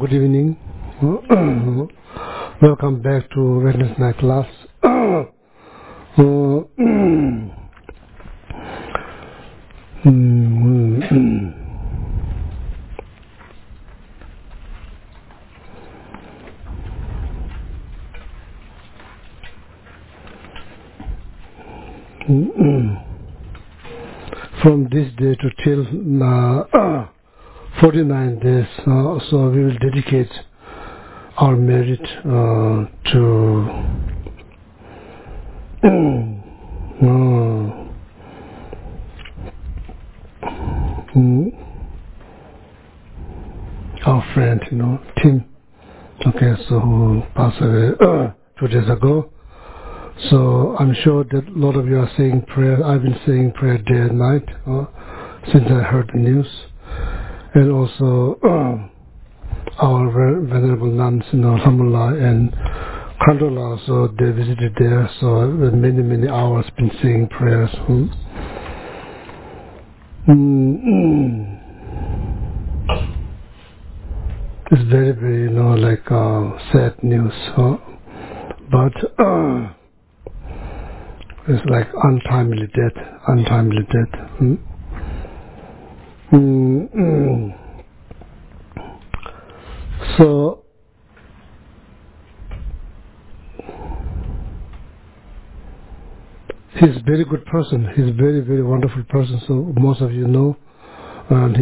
Good evening. Welcome back to Wednesday night class. From this day to till 49 days, so we will dedicate our merit to our friend, Tim. Okay, so who passed away 2 days ago. So I'm sure that a lot of you are saying prayer. I've been saying prayer day and night since I heard the news. And also our venerable nuns, Alhamdulillah and Kandala, so they visited there. So many hours been saying prayers. It's very, sad news. But it's like untimely death. So he's a very good person. He's a very wonderful person. So most of you know, and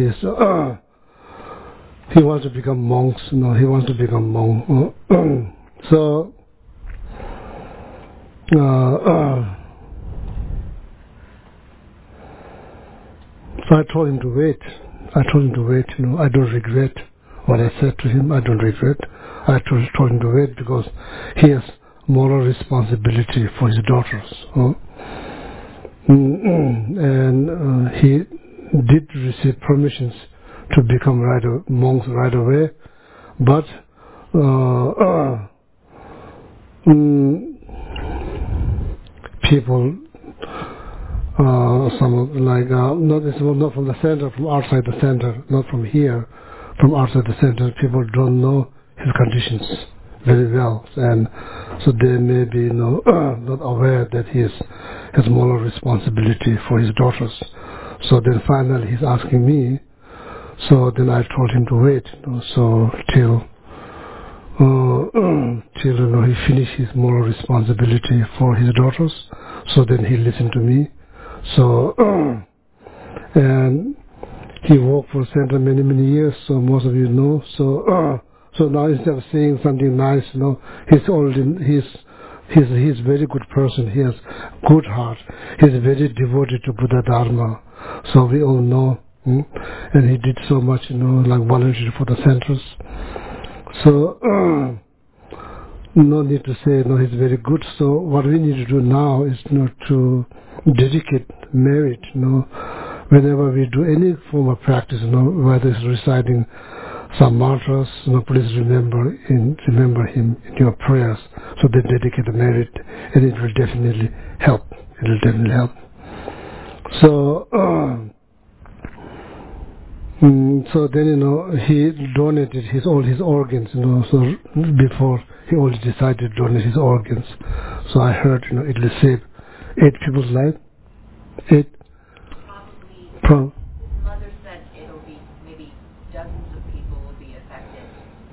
he wants to become monks. He wants to become monk. So I told him to wait. I don't regret what I said to him. I don't regret. I told him to wait because he has moral responsibility for his daughters. And he did receive permissions to become monks right away. But people, not from the center, from outside the center, not from here, from outside the center, people don't know his conditions very well, and so they may be not aware that he has moral responsibility for his daughters. So then finally he's asking me. So then I told him to wait. So till he finished his moral responsibility for his daughters. So then he listened to me. So and he worked for the center many years. So most of you know. So now instead of saying something nice, he's a very good person. He has good heart. He's very devoted to Buddha Dharma. So we all know. And he did so much, volunteer for the centers. So no need to say, he's very good. So what we need to do now is to dedicate merit, whenever we do any form of practice, whether it's reciting some mantras, please remember him in your prayers. So they dedicate the merit, and it will definitely help. So so then he donated all his organs. So before he already decided to donate his organs. So I heard it will save 8 people's life. 8. Probably. His mother said it'll be maybe dozens of people will be affected.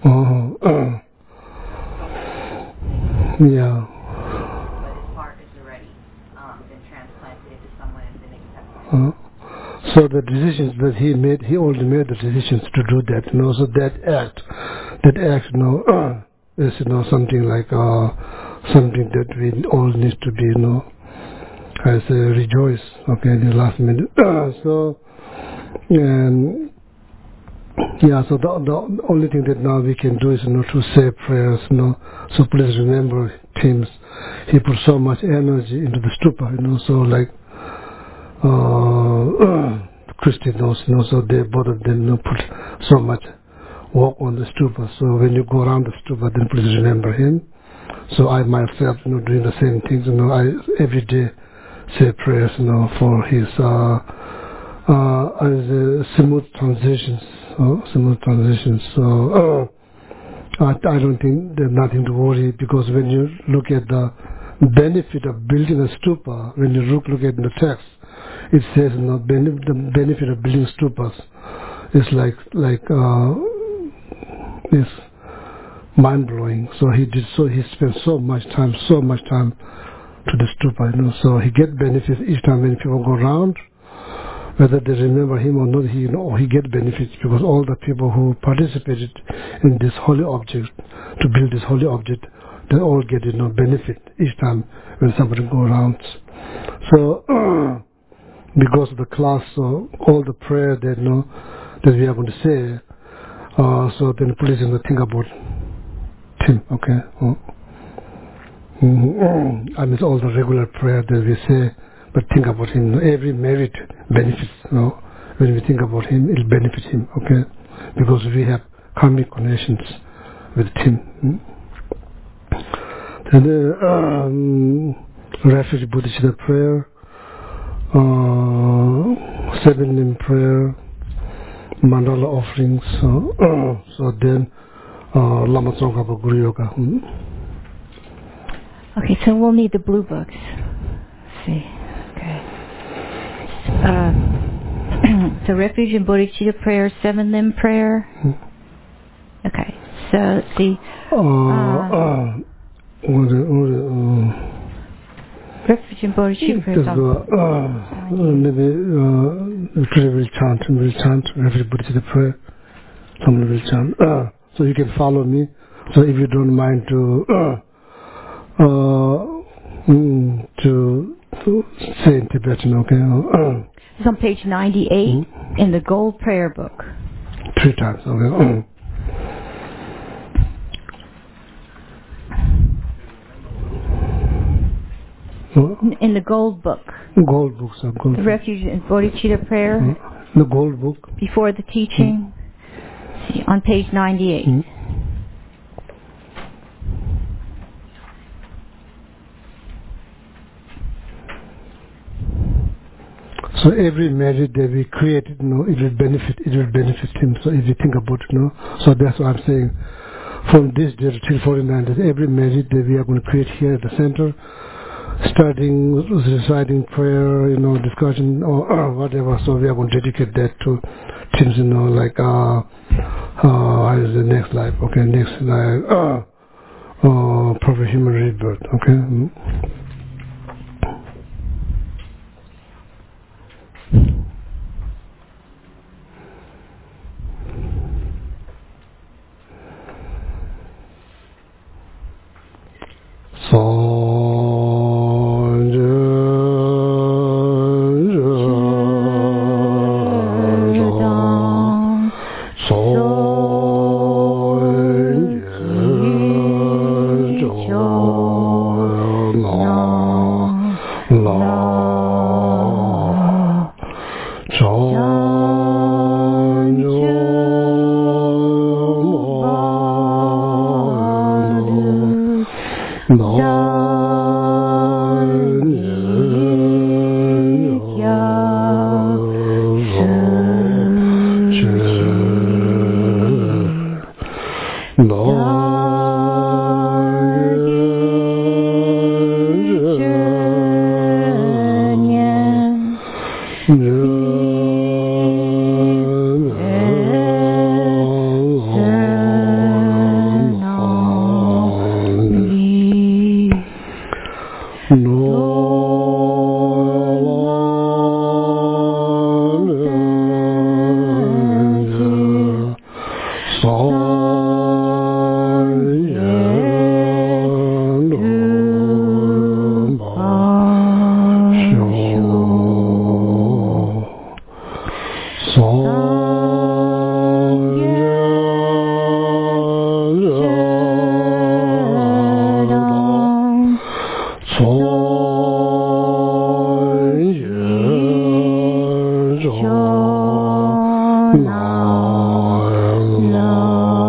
Yeah. But his heart has already been transplanted into someone and been accepted. So the decisions that he made, he already made the decisions to do that. So that act, is something like something that we all need to be, I say rejoice. Okay, in the last minute. So and yeah, so the only thing that now we can do is to say prayers. So please remember, Tim. He put so much energy into the stupa. So like. Christian knows, so they both of them put so much work on the stupa. So when you go around the stupa, then please remember him. So I myself, doing the same things. I every day say prayers, for his smooth transitions. So I don't think there's nothing to worry, because when you look at the benefit of building a stupa, when you look at the text, it says the benefit of building stupas is is mind blowing. So he spent so much time to the stupa, So he get benefits each time when people go around. Whether they remember him or not, he get benefits, because all the people who participated in this holy object, to build this holy object, they all get benefit each time when somebody go around. So because of the class, so all the prayer that that we are going to say, so then please think about him, okay? I mean all the regular prayer that we say, but think about him. Every merit benefits. When we think about him, it benefits him. Okay, because we have karmic connections with him. Then the Refuge Bodhisattva prayer, 7-name prayer, mandala offerings. So then Lama Tsongkhapa Guru Yoga. Okay, so we'll need the blue books. Let's see. Okay. So Refuge and Bodhicitta prayer, 7-limb prayer. Okay. So let's see. Refuge and Bodhicitta prayer. Maybe will chant Refuge Bodhicitta prayer. Someone will chant. So you can follow me. So if you don't mind to say in Tibetan, okay? It's on page 98 in the gold prayer book. 3 times, okay? In the gold book. Gold books. The Refuge and Bodhicitta prayer. The gold book. Before the teaching. See, on page 98. So every merit that we create, it will benefit him. So if you think about it, so that's what I'm saying. From this day till 49 days, every merit that we are going to create here at the center, starting reciting prayer, discussion or whatever. So we are going to dedicate that to things, how is the next life? Okay, next life, proper human rebirth. Okay. No.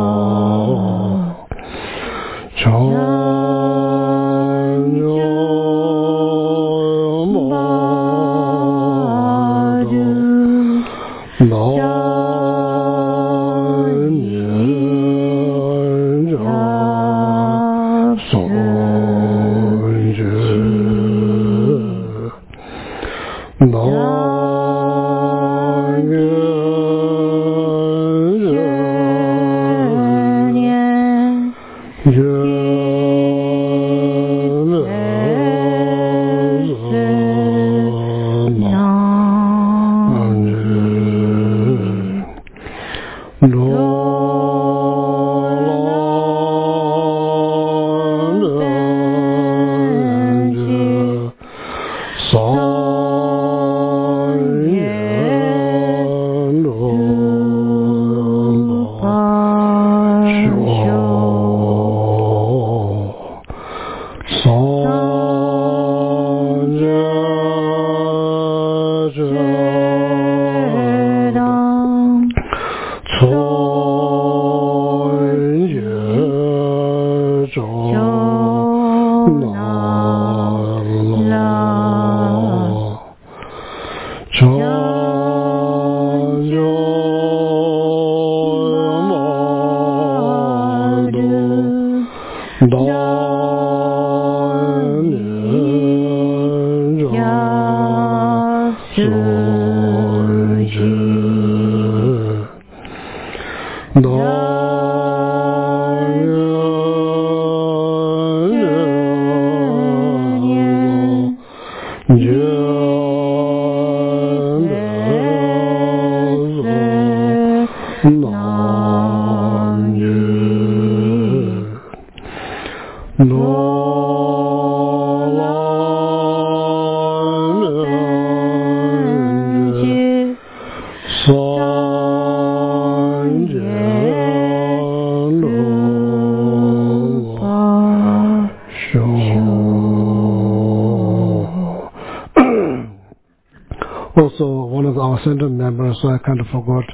Also, one of our center members, so I kind of forgot.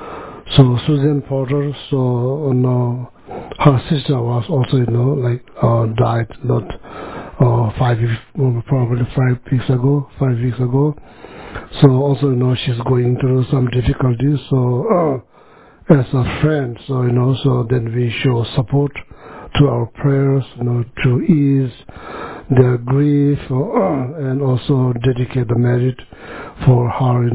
So Susan Porter, so her sister was also, died not 5 weeks, probably 5 weeks ago. So also, she's going through some difficulties. So as a friend, so so then we show support to our prayers, to ease their grief, and also dedicate the merit for her,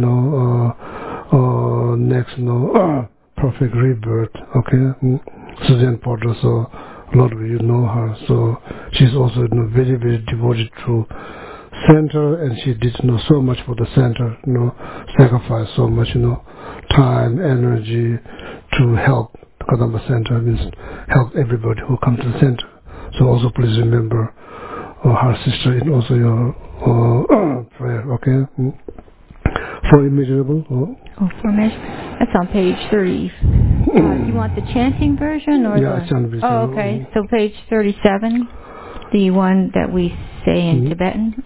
next, perfect rebirth. Okay, Susan Porter. So a lot of you know her. So she's also very, very devoted to center, and she did so much for the center. Sacrifice so much, time, energy to help the Kadamba Center. Means help everybody who comes to the center. So also please remember her sister in also your prayer. Okay. For immeasurable. For measure. That's on page 30. You want the chanting version or the chanting version. Oh, okay. So page 37, the one that we say in Tibetan.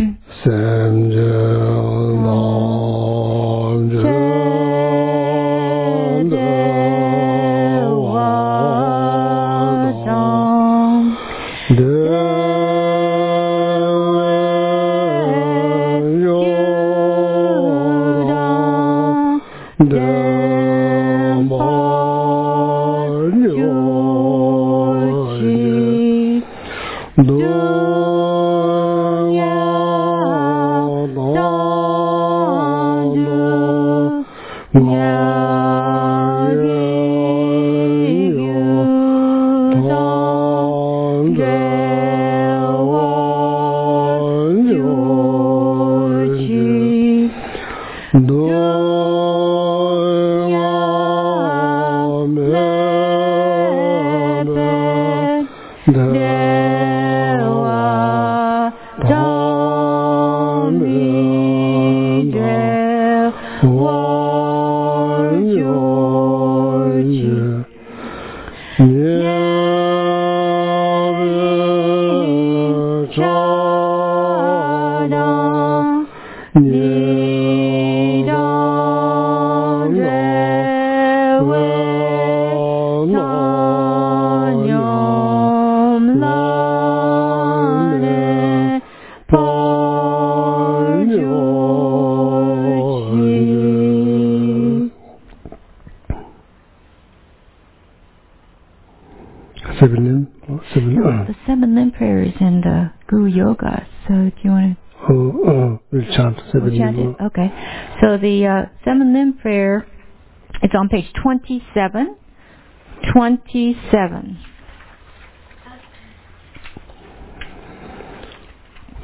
The 7 limb prayer is in the Guru Yoga. So do you want to? We'll chant 7 limb. Okay. So the 7 limb prayer, it's on page 27. 27.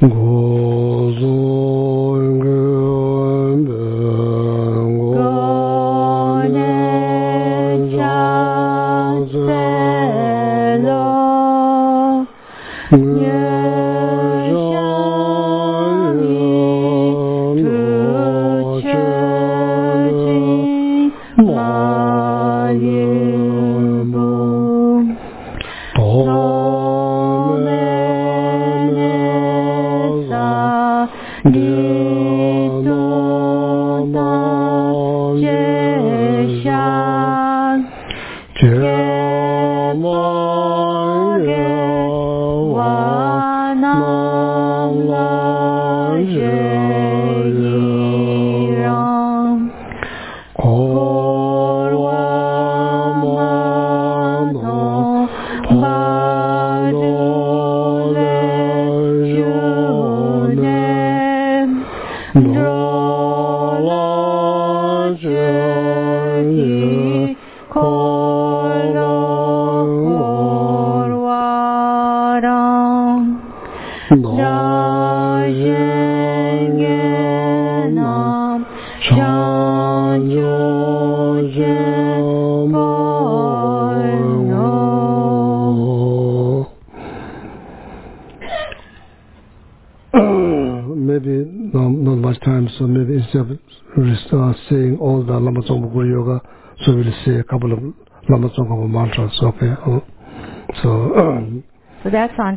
Maybe not much time, so maybe instead of saying all the Lama Tsongpa Guru Yoga, so we'll say a couple of Lama Tsongpa mantras, okay? So that's on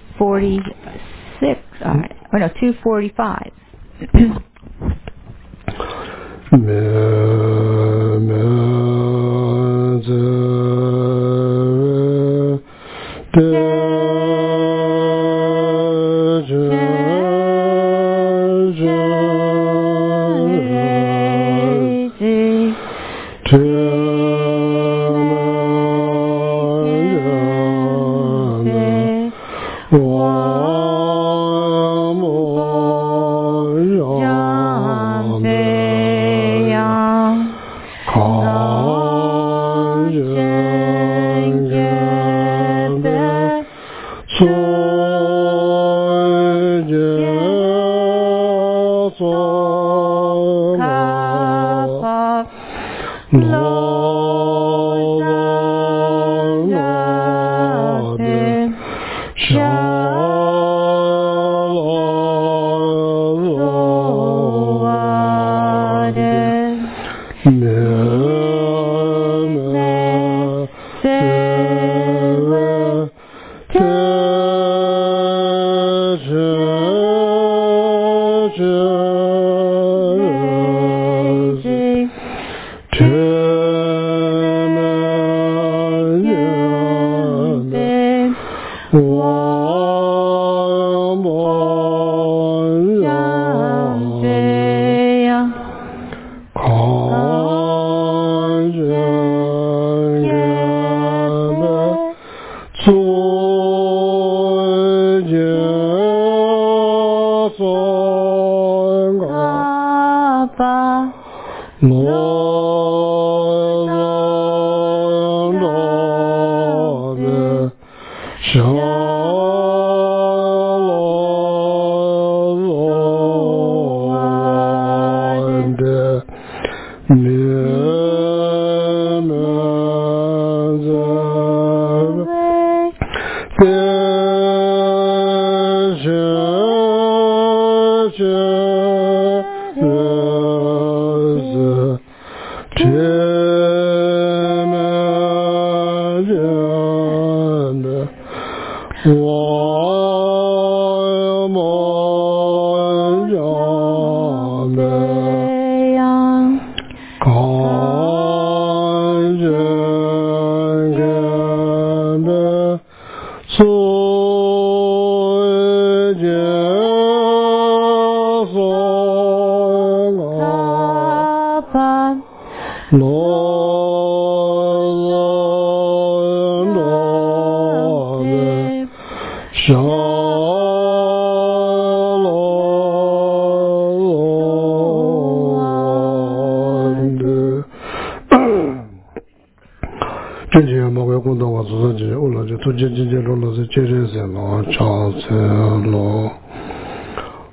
246, all right. Or no, 245.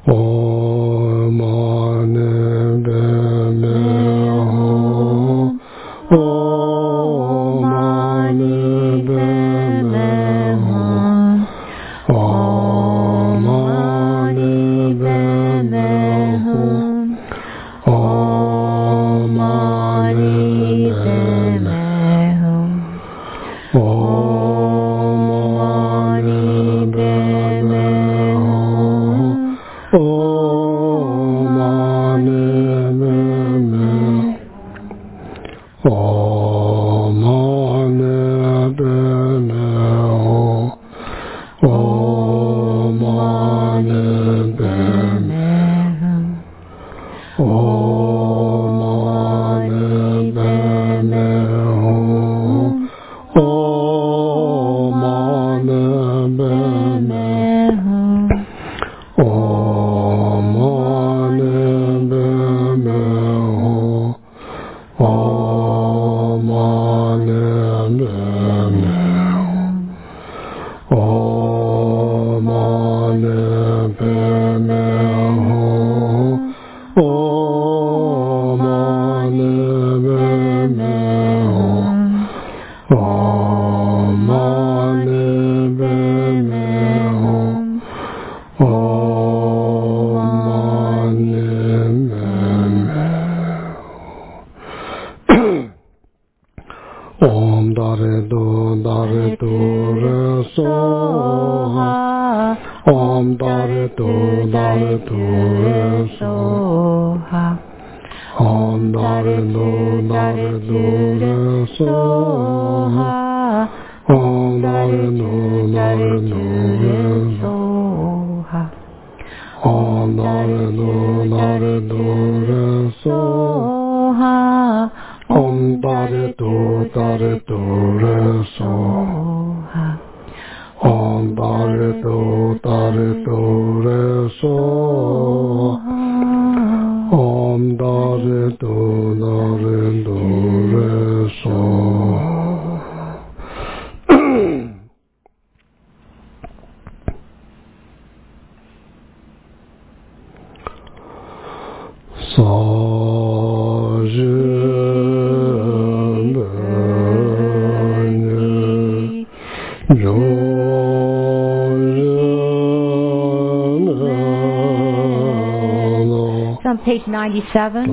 on page 97.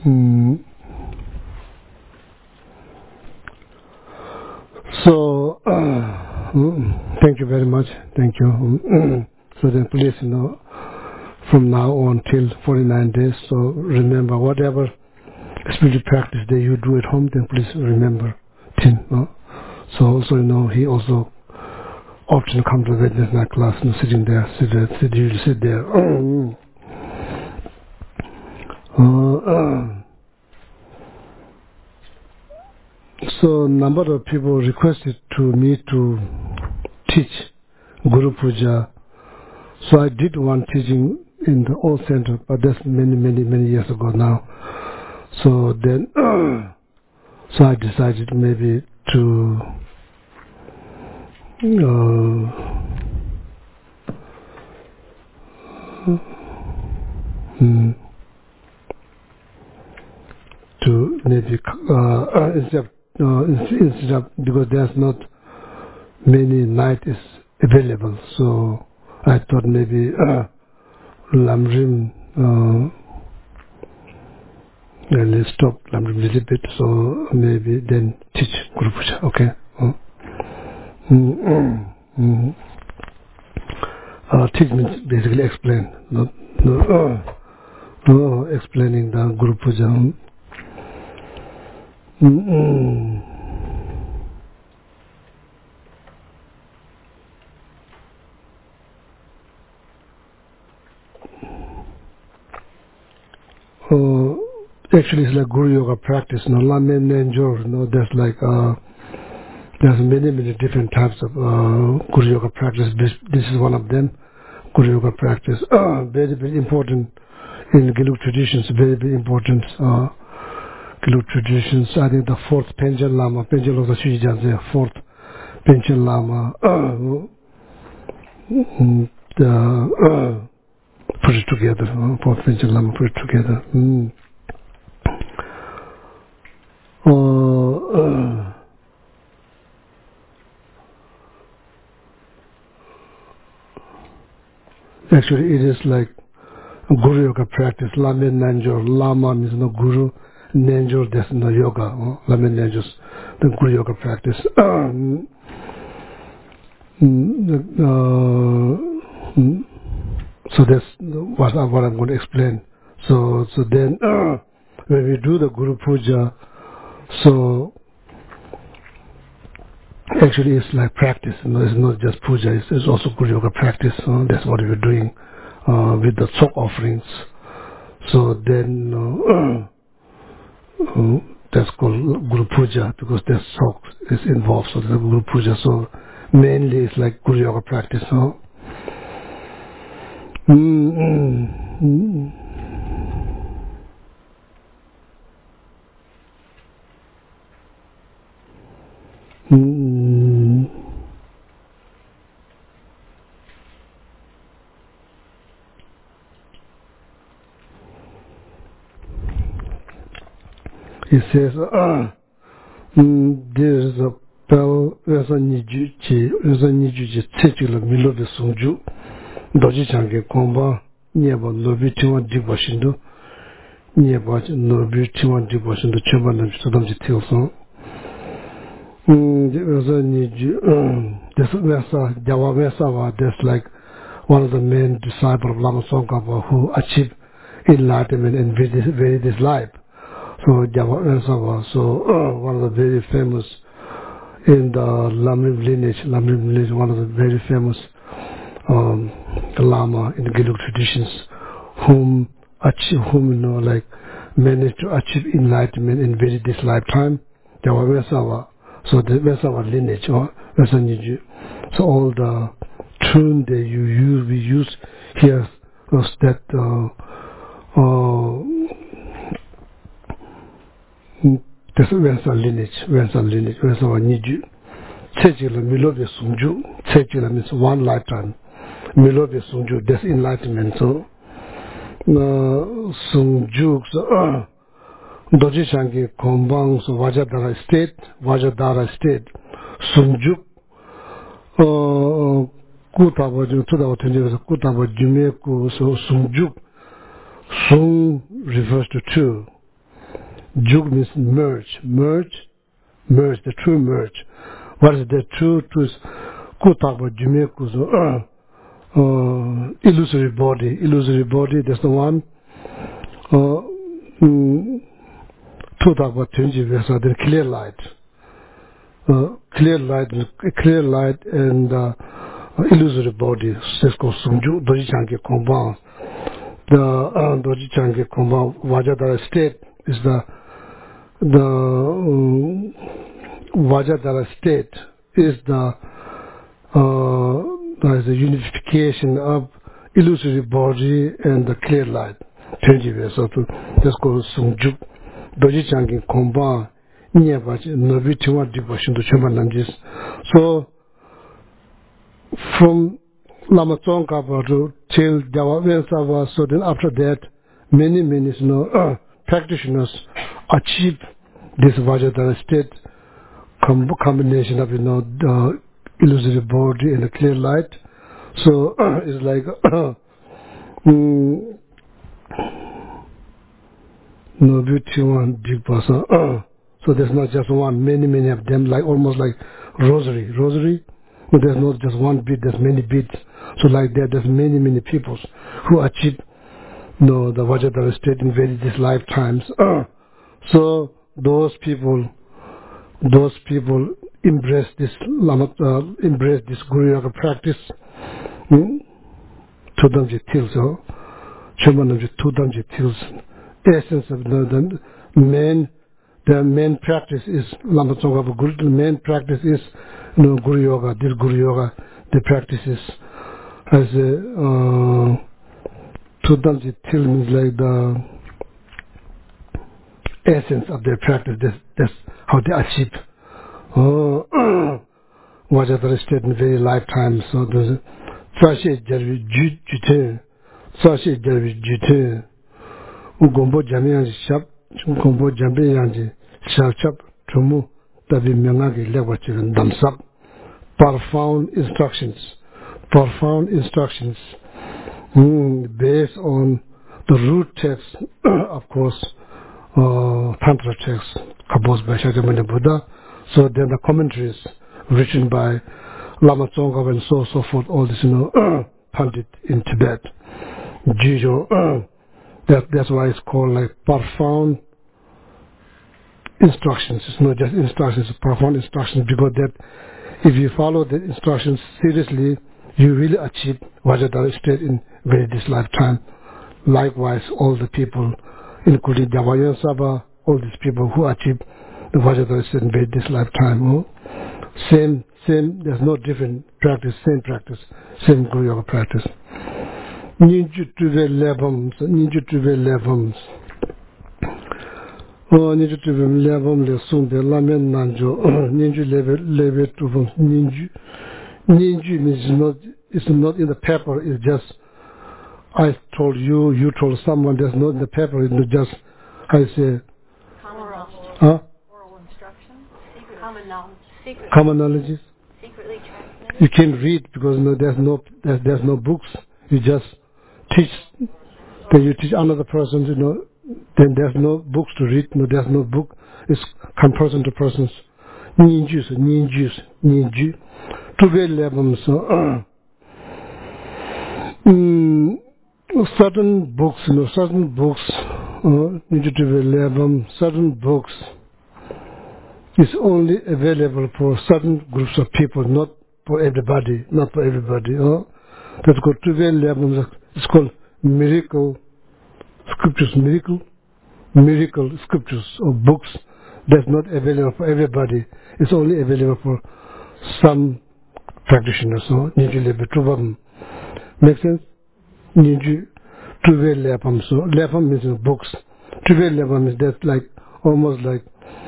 So, thank you very much. Thank you. So then please, from now on till 49 days, so remember whatever spiritual practice that you do at home, then please remember Tim. So also, he also often come to the Wednesday night class, sitting there, sit there. So a number of people requested me to teach Guru Puja. So I did one teaching in the old center, but that's many years ago now. So then, so I decided maybe to maybe instead of because there's not many nights available, so I thought maybe Lamrim let's stop Lamrim a little bit, so maybe then teach Guru Puja, okay? Teach means basically explain, explaining the Guru Puja. Actually, it's like Guru Yoga practice. Lamen Nenjor, there's like there's many different types of Guru Yoga practice. This is one of them. Guru Yoga practice, very important in Gelug traditions. Very important Gelug traditions. I think the fourth Penchen Lama, Penchen of the Shujijan, fourth Penchen Lama, put it together. Fourth Penchen Lama put it together. Actually, it is like Guru Yoga practice. Lamen Nanjor. Lama means no Guru. Nanjor, there's no yoga. Lamen Nanjor, the Guru Yoga practice. So that's what I'm going to explain. So then, when we do the Guru Puja, so actually it's like practice. It's not just puja. It's also Guru Yoga practice. That's what we're doing with the Tsok offerings. So then that's called Guru Puja because there's Tsok is involved. So there's Guru Puja. So mainly it's like Guru Yoga practice. He says, there is a bell, there's a nijuji, titular Milovi Sungju, Doji Change Komba, Niaba Nobi Tiwan Dibashindo, Niaba Nobi Tiwan Dibashindo, Chuban and Sudamji Tilson. There's a niju, there's like one of the main disciples of Lama Tsongkhapa who achieved enlightenment in this life. So Jawa so one of the very famous in the Lamrim lineage, one of the very famous Lama in the Gelug traditions, whom managed to achieve enlightenment in this lifetime. Jawa Vesawa, so the Vesawa lineage or Vesaniju. So all the tune that we use here was that. That's Vensa lineage, Vensa Niju. Tsechila Milovi Sungju. Tsechila means one lifetime. Milovi Sungju, that's enlightenment. So, Sungju, Doji Changi Kombang, so Vajradhara state, Sungju, Kutaba, Jumeku, so Sungju. Sung refers to two. Juk means merge, the true merge. What is the true truth? Kutaba Jume Kuzo, illusory body, that's the one. Tutaba Tunji Vesa, the clear light. Clear light and illusory body. Sesko Sumju, Doji Changi Komban. The Doji Changi Komban, Vajadara state is the Vajadara state is the unification of illusory body and the clear light. So that's called Sungjuk. Doji Changi Komba Novi Tiwa devotion to Chaman Namjis. So from Lama Tsongkhapa till Dawa Sava, so then after that many practitioners achieve this Vajradhara state combination of the illusory body and the clear light. So it's like no beauty one deep person. So there's not just one, many of them, like almost like rosary. But there's not just one beat, there's many beats. So like that, there's many peoples who achieve the Vajradhara state in various lifetimes. So those people embrace this Guru Yoga practice. Tudamji Tilso, Chamanamji Tudamji Tilso. Essence of the main practice is Lama Tsongkhapa Guru. The main practice is Guru Yoga. This Guru Yoga, the practice is as Tudamji Til means like the essence of their practice. That's how they achieve Vajradhara state in very lifetime. So there's Sashi Jarvi Jute. Gombo Jamian Shap, Gombo Jambianji, Shap, Tumu, Tavi Mangagi Lewachi and Damsap. Profound instructions based on the root text, of course, Tantra text, composed by Shakyamuni Buddha. So then the commentaries written by Lama Tsongkhapa and so forth, all this, Pandit in Tibet. Jijo, that's why it's called like profound instructions. It's not just instructions, it's profound instructions, because that if you follow the instructions seriously, you really achieve Vajradhara state in this lifetime. Likewise, all the people, including Davayan Saba, all these people who achieve the Vajradhara state in this lifetime. Same, there's no different practice, same Guru Yoga practice. Ninju tuve lebams. Ninju tuve lebam le sumbe lamen nanjo. Ninju leve tuvum ninju. Ninju means it's not in the paper. It's just I told you, you told someone. There's not in the paper. It's just I say. Oral instruction. Common knowledge. Common knowledge. Secretly transmitted. You can't read because there's no books. You just teach. Then you teach another person, then there's no books to read. There's no book. It's from person to person. Ninju. Tuve lebam. Certain books, certain books is only available for certain groups of people, not for everybody. That's called Tuve lebam. It's called miracle scriptures or books that's not available for everybody. It's only available for some practitioners. So Ninju lebe tuvam. Make sense? Ninju tuve lepam. So lepam means books. Tuve lepam is that like almost like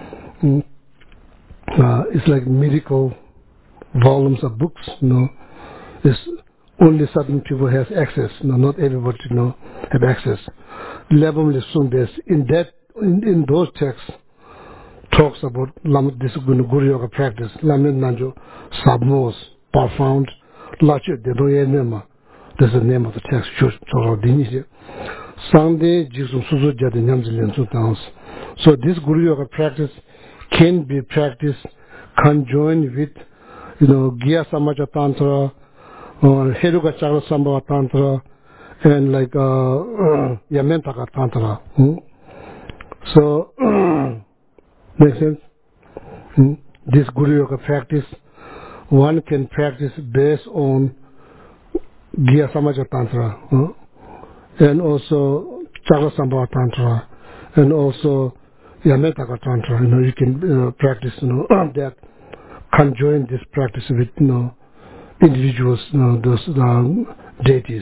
it's like miracle volumes of books. It's only certain people have access. Not everybody have access. Lebam Lesungdes in those texts talks about this Guru Yoga practice. Lamen Nanjo Sabmos, profound, Lache de Doyenema. That's the name of the text. Sunday Jisum Suzu Jadinyam Zilian Sutans. So this Guru Yoga practice can be practiced conjoined with, Gya Samaja Tantra or Heruga Chakra Sambhava Tantra and like Yamentaka Tantra. So, makes sense? This Guru Yoga practice, one can practice based on Gya Samaja Tantra and also Chakra Sambhava Tantra and also Yametaka Tantra. You can practice that, conjoin this practice with individuals, those deities.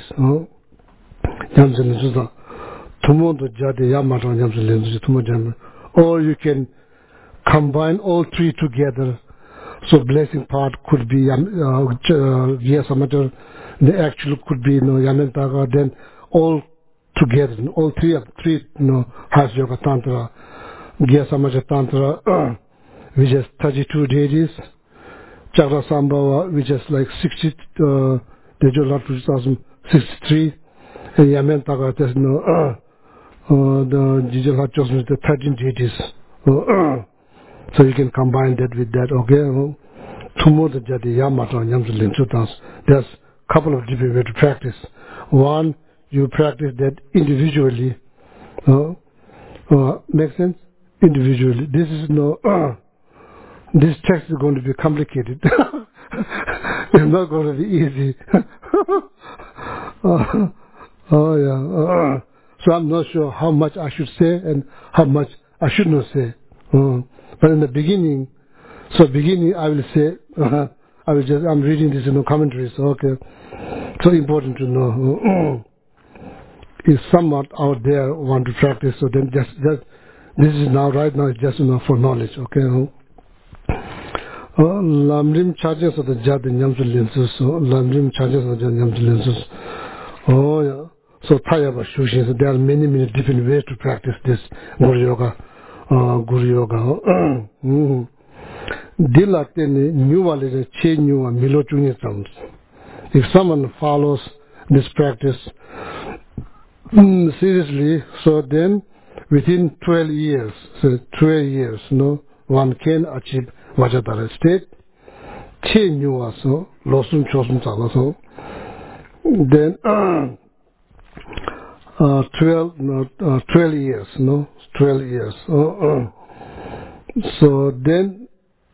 Or you can combine all three together. So blessing part could be Gya Samaja, the actual could be Yamentaka, then all together, all three has Yoga Tantra, Gya Samaja Tantra, which is 32 deities, Chakra Sambhava, which is like 60, Dejo 2063, and Yamentaka, there's the Jijal Hachos with the 13 deities. So you can combine that with that, okay? There's a couple of different ways to practice. One, you practice that individually. Makes sense? Individually. This is this text is going to be complicated. It's not going to be easy. So I'm not sure how much I should say and how much I should not say. But in the beginning, I will say, I'm reading this in the commentaries, okay. So important to know. If someone out there want to practice, so then just this is right now, it's just for knowledge, okay. Lamrim charges of the Jad and Yamsul lenses, Lamrim charges of the Yamsul lenses. Oh, yeah. So, Tayaba Shushin, so there are many different ways to practice this Guru Yoga. If someone follows this practice seriously, so then within 12 years, one can achieve Vajradhara state. Then 12 years, 12 years. So then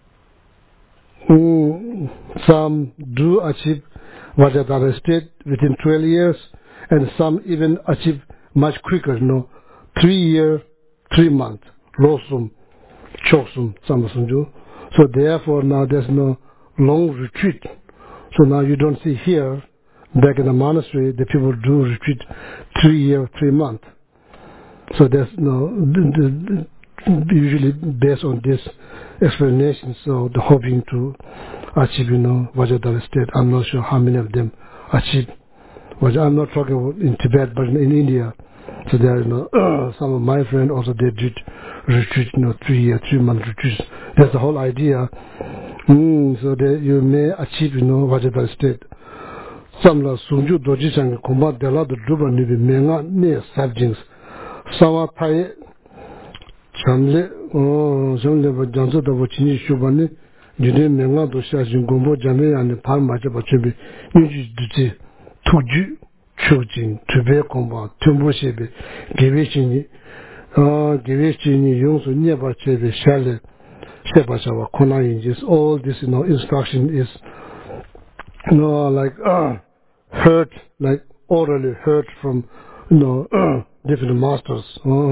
some do achieve Vajradhara state within 12 years, and some even achieve much quicker, 3 years, 3 months. Losum, Choksum, Samasunju. So therefore now there's no long retreat. So now you don't see here, back in the monastery, the people do retreat 3 years, 3 months. So there's usually based on this explanation, so the hoping to achieve, Vajradhara state. I'm not sure how many of them achieve. I'm not talking about in Tibet, but in India. So there are, some of my friends also, they did retreat, 3 year, 3 month retreats. That's the whole idea. So that you may achieve, Vajradhara state. Some la Sunju Doji Sang Kumba Dela the Duba Nibi Menga Ne Subjects. Sama Pai Chanle, Janle Janzo the Wachini Shubani, Jude Menga Dosha Jingombo Jame and the Palma Jabachibi, Niji Duti, Tuju, Chujin, Tube Kumba, Tumbo Shebe, Givishini, Yungsu, Neba Chebe, Shale, Shebachawa, Kona Injis. All this, instruction is, like, heard, like orally heard from, different masters.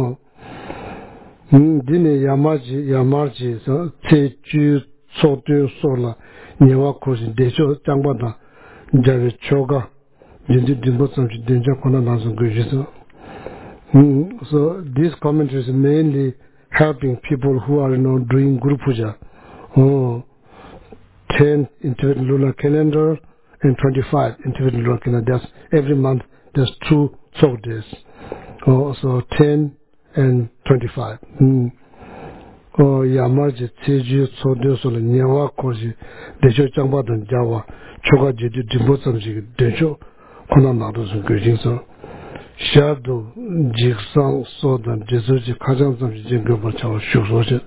Dine Yamarji, so Teju, Sotu, Sola, Nyawa Kosin, Dejo, Tangbada, Javi Choga, Jindu Dimbotsam, Denja Kona Nansan Gujiso. So these commentaries are mainly helping people who are, doing Guru Puja. 10 in Tibetan lunar calendar and 25 in Tibetan lunar calendar. Every month there's 2 soul days. So 10 and 25. Yamarji, Tseju, Sodio, Sola, Nyawa, Koji, Dejo, Changbadan, Jawa, Choga, Jeju, Dimbotsam, Dejo, Kona Nados, and Gujin. So shadow jigsang so dan jesuji kajang sam jinggo ba chaw shu so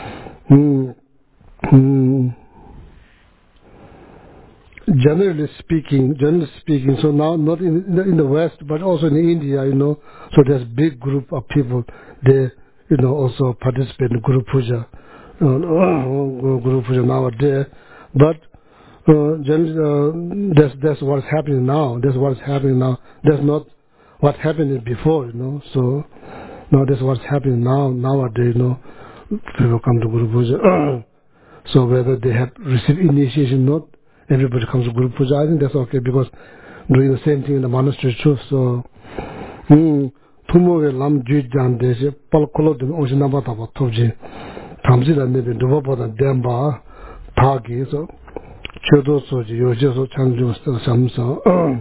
generally speaking, so now not in the West, but also in India, so there's big group of people. They, also participate in Guru Puja, Guru Puja nowadays. But generally, that's what's happening now. That's what's happening now. That's not what happened before, So now that's what's happening now. Nowadays, people come to Guru Puja. So whether they have received initiation or not, everybody comes to Guru Puja. I think that's okay because doing the same thing in the monastery too. So, Tumoge Lam Jujan Desi, Palkolo de Ojanabata Toji, Tamzila Nebi, Duvapada Demba, Tagi, so Chodo Soji, Yojo Chanjo Samsa.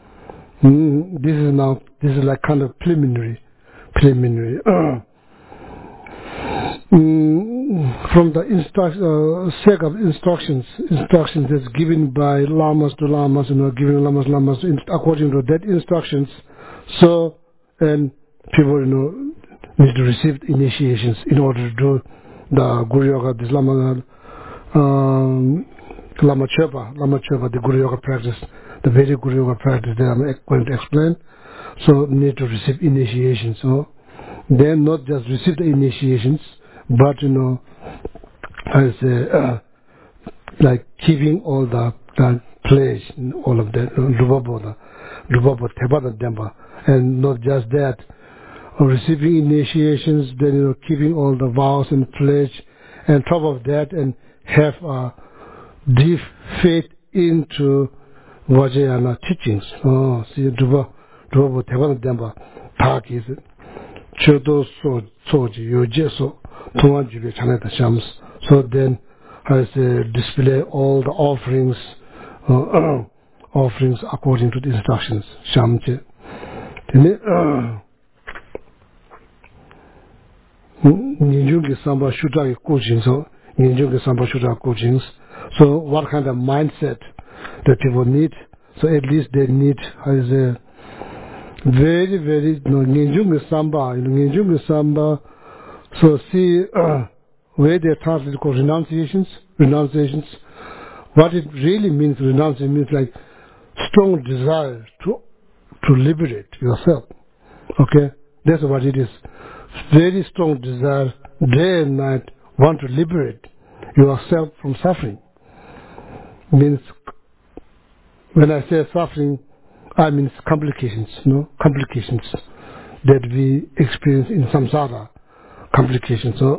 This is like kind of preliminary. From the set of instructions that's given by lamas to lamas, giving lamas according to that instructions. So, and people, need to receive initiations in order to do the Guru Yoga, this Lama Chepa, the Guru Yoga practice, the very Guru Yoga practice that I'm going to explain. So, need to receive initiations. So, then not just receive the initiations, but I say like keeping all the pledge, all of that, Rubaba Tebada Demba, and not just that, receiving initiations, then keeping all the vows and pledge, and top of that, and have a deep faith into Vajrayana teachings. Oh, see, Rubaba Tebada Demba, Park is it. Chodo Soji, Yojeso, Tumajubi Chaneta Shams. So then I say display all the offerings according to the instructions. Shamche. Ninjungi Samba Shutagi coaching, so Ninjungi Samba Shutagi coachings. So what kind of mindset that people need? So at least they need, I say, very, very, Ninjungi Samba, so see, where they translate called renunciations. What it really means, renunciation means like strong desire to liberate yourself. Okay? That's what it is. Very strong desire, day and night, want to liberate yourself from suffering. Means, when I say suffering, I mean complications, complications that we experience in samsara, complications. So,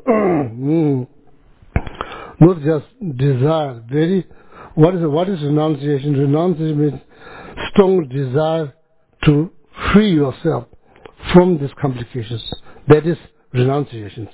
not just desire, what is renunciation? Renunciation means strong desire to free yourself from these complications. That is renunciation.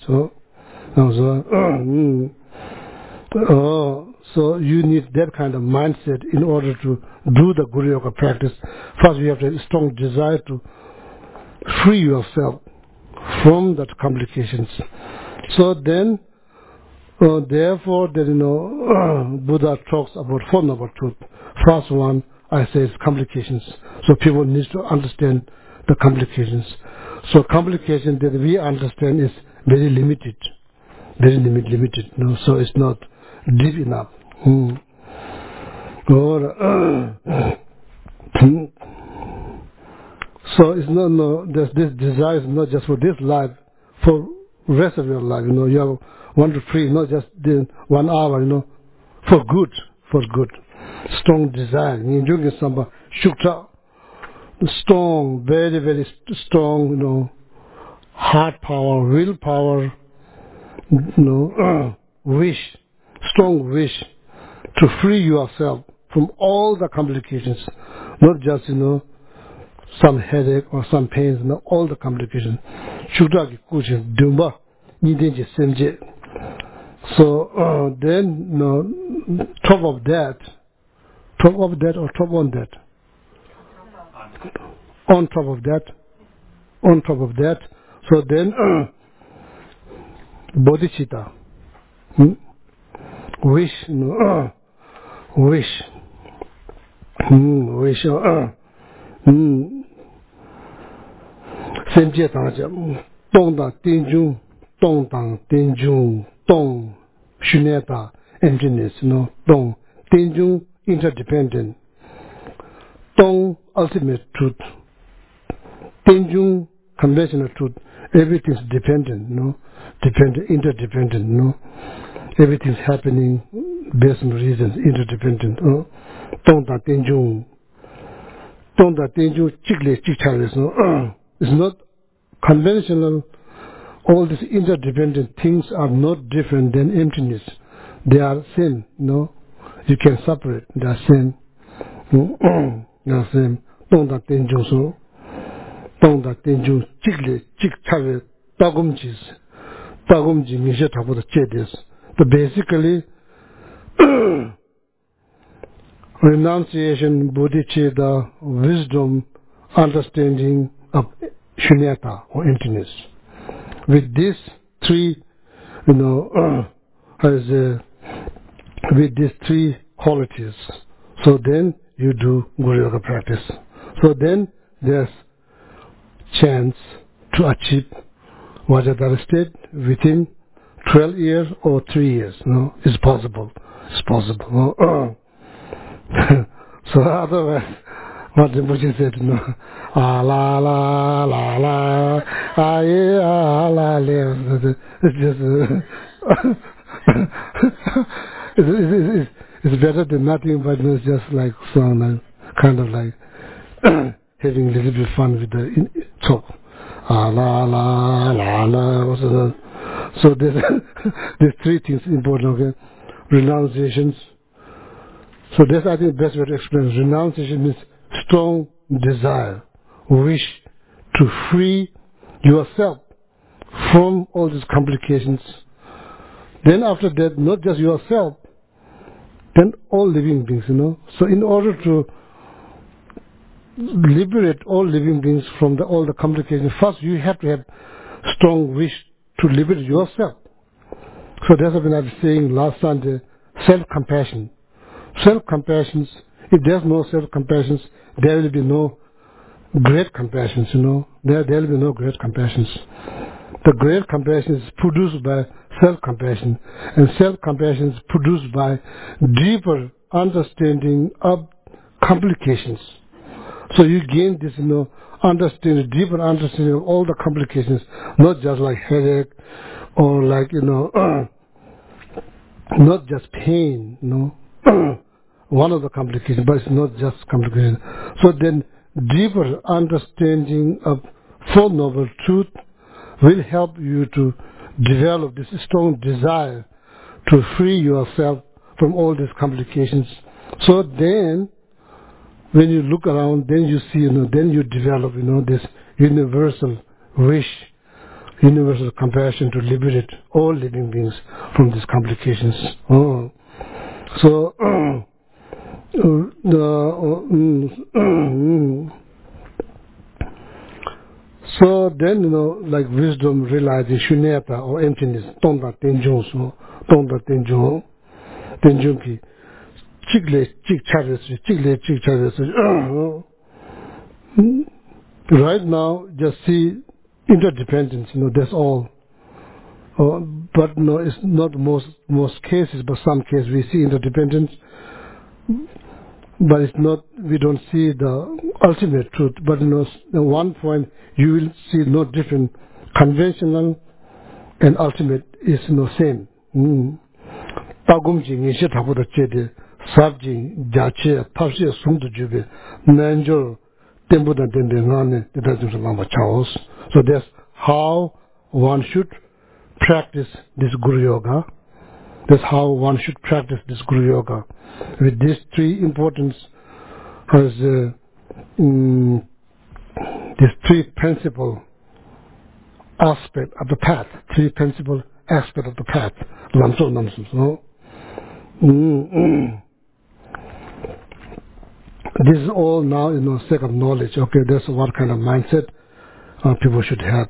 So you need that kind of mindset in order to do the Guru Yoga practice. First, you have a strong desire to free yourself from that complications. So then, therefore, Buddha talks about four noble truths. First one, I say, is complications. So people need to understand the complications. So complication that we understand is very limited. So it's not deep enough. So it's this desire is not just for this life, for rest of your life. You want to free, not just 1 hour. For good. Strong desire. Ninjungi Samba Shukta, strong, very, very strong. Heart power, willpower. Strong wish to free yourself from all the complications, not just some headache or some pains, all the complications. Shukdagi kuchin dumba nidenje semje. So then top of that or top on that. On top of that. So then bodhicitta. Wish. 三界当家，动当定中，动当定中，动训练的 emptiness， no， 动定中 interdependent， 动 ultimate truth， 定中 conventional truth. Everything's dependent, no, dependent, interdependent, no. Everything's happening based on reasons, interdependent. No, 动当定中，动当定中，积累积差的 no. It's not conventional. All these interdependent things are not different than emptiness. They are same, no. You can separate. They are same. They are same. 动当定中说，动当定中，积累积差的大公鸡，大公鸡你是差不多这点。But basically, renunciation, bodhicitta, wisdom, understanding of shunyata or emptiness. With these three, with these three qualities, so then you do Guru Yoga practice. So then there's chance to achieve Vajradhara state within 12 years or 3 years. No, it's possible. It's possible. No? So otherwise, what the Buddha said, no, la la la la, la la. It's just it's better than nothing, but it's just like some kind of like having a little bit fun with the talk. La la la la. So there's three things important. Okay, renunciations. So that's, I think, the best way to explain. Renunciation means strong desire, wish to free yourself from all these complications. Then after that, not just yourself, then all living beings, So in order to liberate all living beings from all the complications, first you have to have strong wish to liberate yourself. So that's what I was saying last Sunday, self-compassion. Self-compassion, if there's no self-compassion, there will be no great compassion, There will be no great compassion. The great compassion is produced by self-compassion, and self-compassion is produced by deeper understanding of complications. So you gain this, understanding, deeper understanding of all the complications, not just like headache or like, not just pain, one of the complications, but it's not just complication. So then deeper understanding of Four Noble Truth will help you to develop this strong desire to free yourself from all these complications. So then, when you look around, then you see, then you develop, this universal wish, universal compassion to liberate all living beings from these complications. So, so then, like wisdom realizing shunyata or emptiness, tongda tenjong so, tongda tenjong, tenjong ki, chigle chik chavis. Right now, just see interdependence, that's all. But it's not most cases, but some cases we see interdependence. But it's not, we don't see the ultimate truth. But at one point you will see no different. Conventional and ultimate is same. Tagumji ngishe thabuda chede, sabji jache, tafshe sungdu jube, nanjol tembuda dende ngane, dedajumsa lama chaos. So that's how one should practice this Guru Yoga. That's how one should practice this Guru Yoga. With these three importance, as these three principal aspect of the path, three principal aspect of the path. Lamso namso, This is all now, sake of knowledge. Okay, that's what kind of mindset people should have.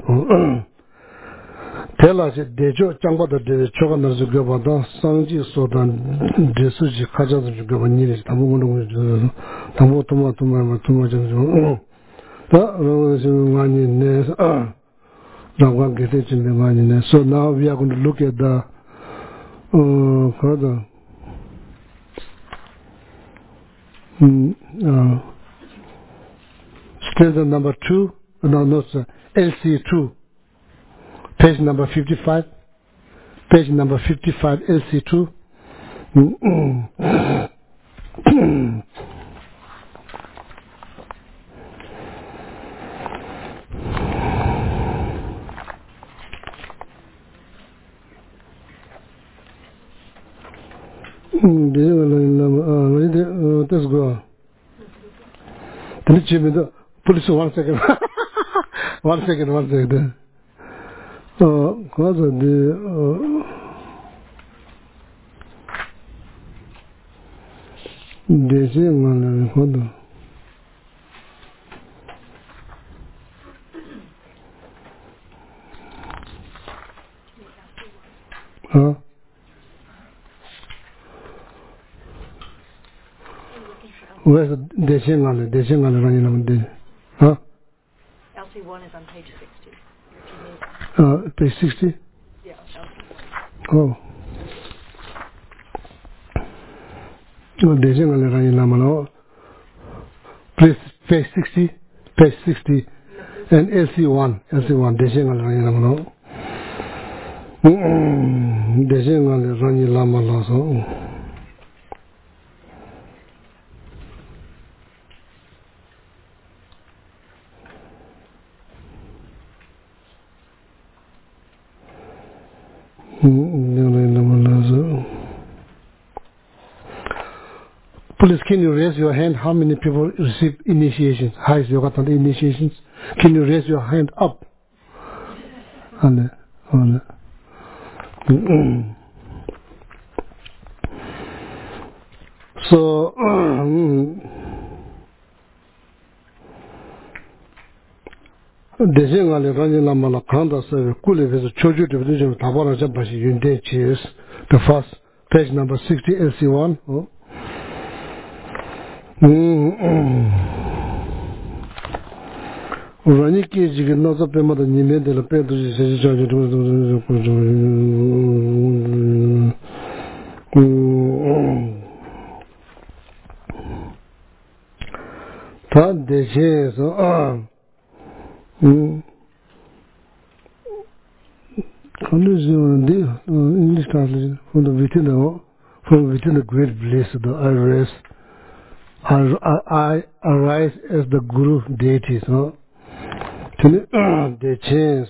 Tell us, Dejo Changba the Chogan Zugabada, Sanji Sodan, Desuji Kajan Zugabani, Tamu Tuma. So now we are going to look at the further stanza number 2, LC2, page number 55, LC2. Let's go. Please, 1 second. 1 second. Cause of the where's the huh? LC1 is on page 60. Page 60? Yeah, LC1. Oh. Please, page 60, and LC1, Please, can you raise your hand? How many people receive initiations? Highest Yogatanta initiations? Can you raise your hand up? So, the first page number 60 LC1. Rani Kiji knows up a mother, you made the paper Tad de chairs, English translation from within the great bliss of the I arise as the Guru deities. The chairs,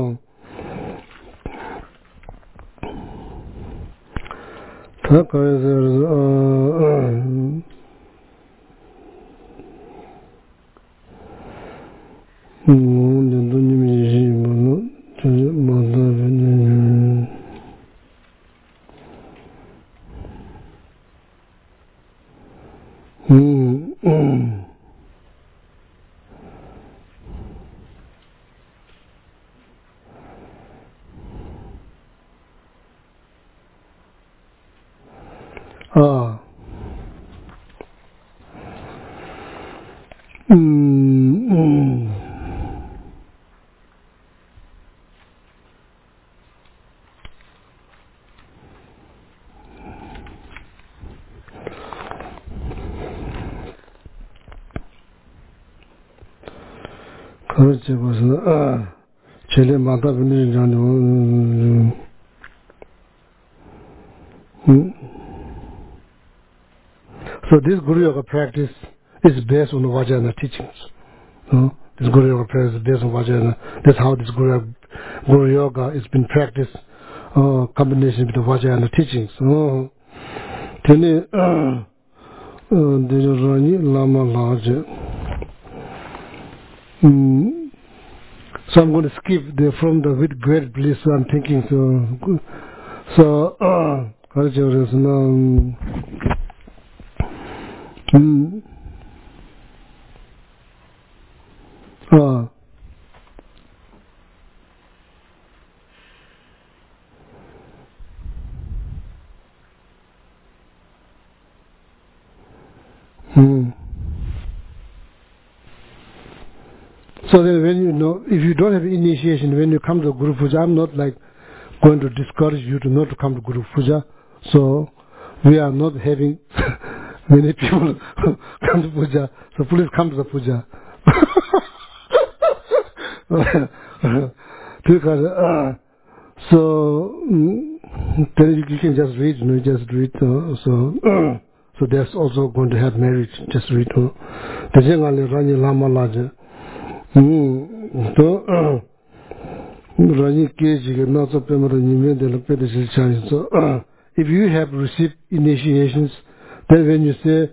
So this Guru Yoga practice is based on the Vajrayana teachings. This Guru Yoga practice is based on Vajrayana. That's how this Guru Yoga has been practiced, combination with the Vajrayana teachings. So I'm going to skip from the with great bliss. I'm thinking so. Culture is now. So then when you know, if you don't have initiation, when you come to Guru Puja, I'm not like going to discourage you to not to come to Guru Puja. So we are not having many people come to Puja. So please come to the Puja. Because, so then you can just read, just read. So that's also going to have marriage. Just read. The Jengali Rani Lama Laja. So Rani Keji not so so if you have received initiations, then when you say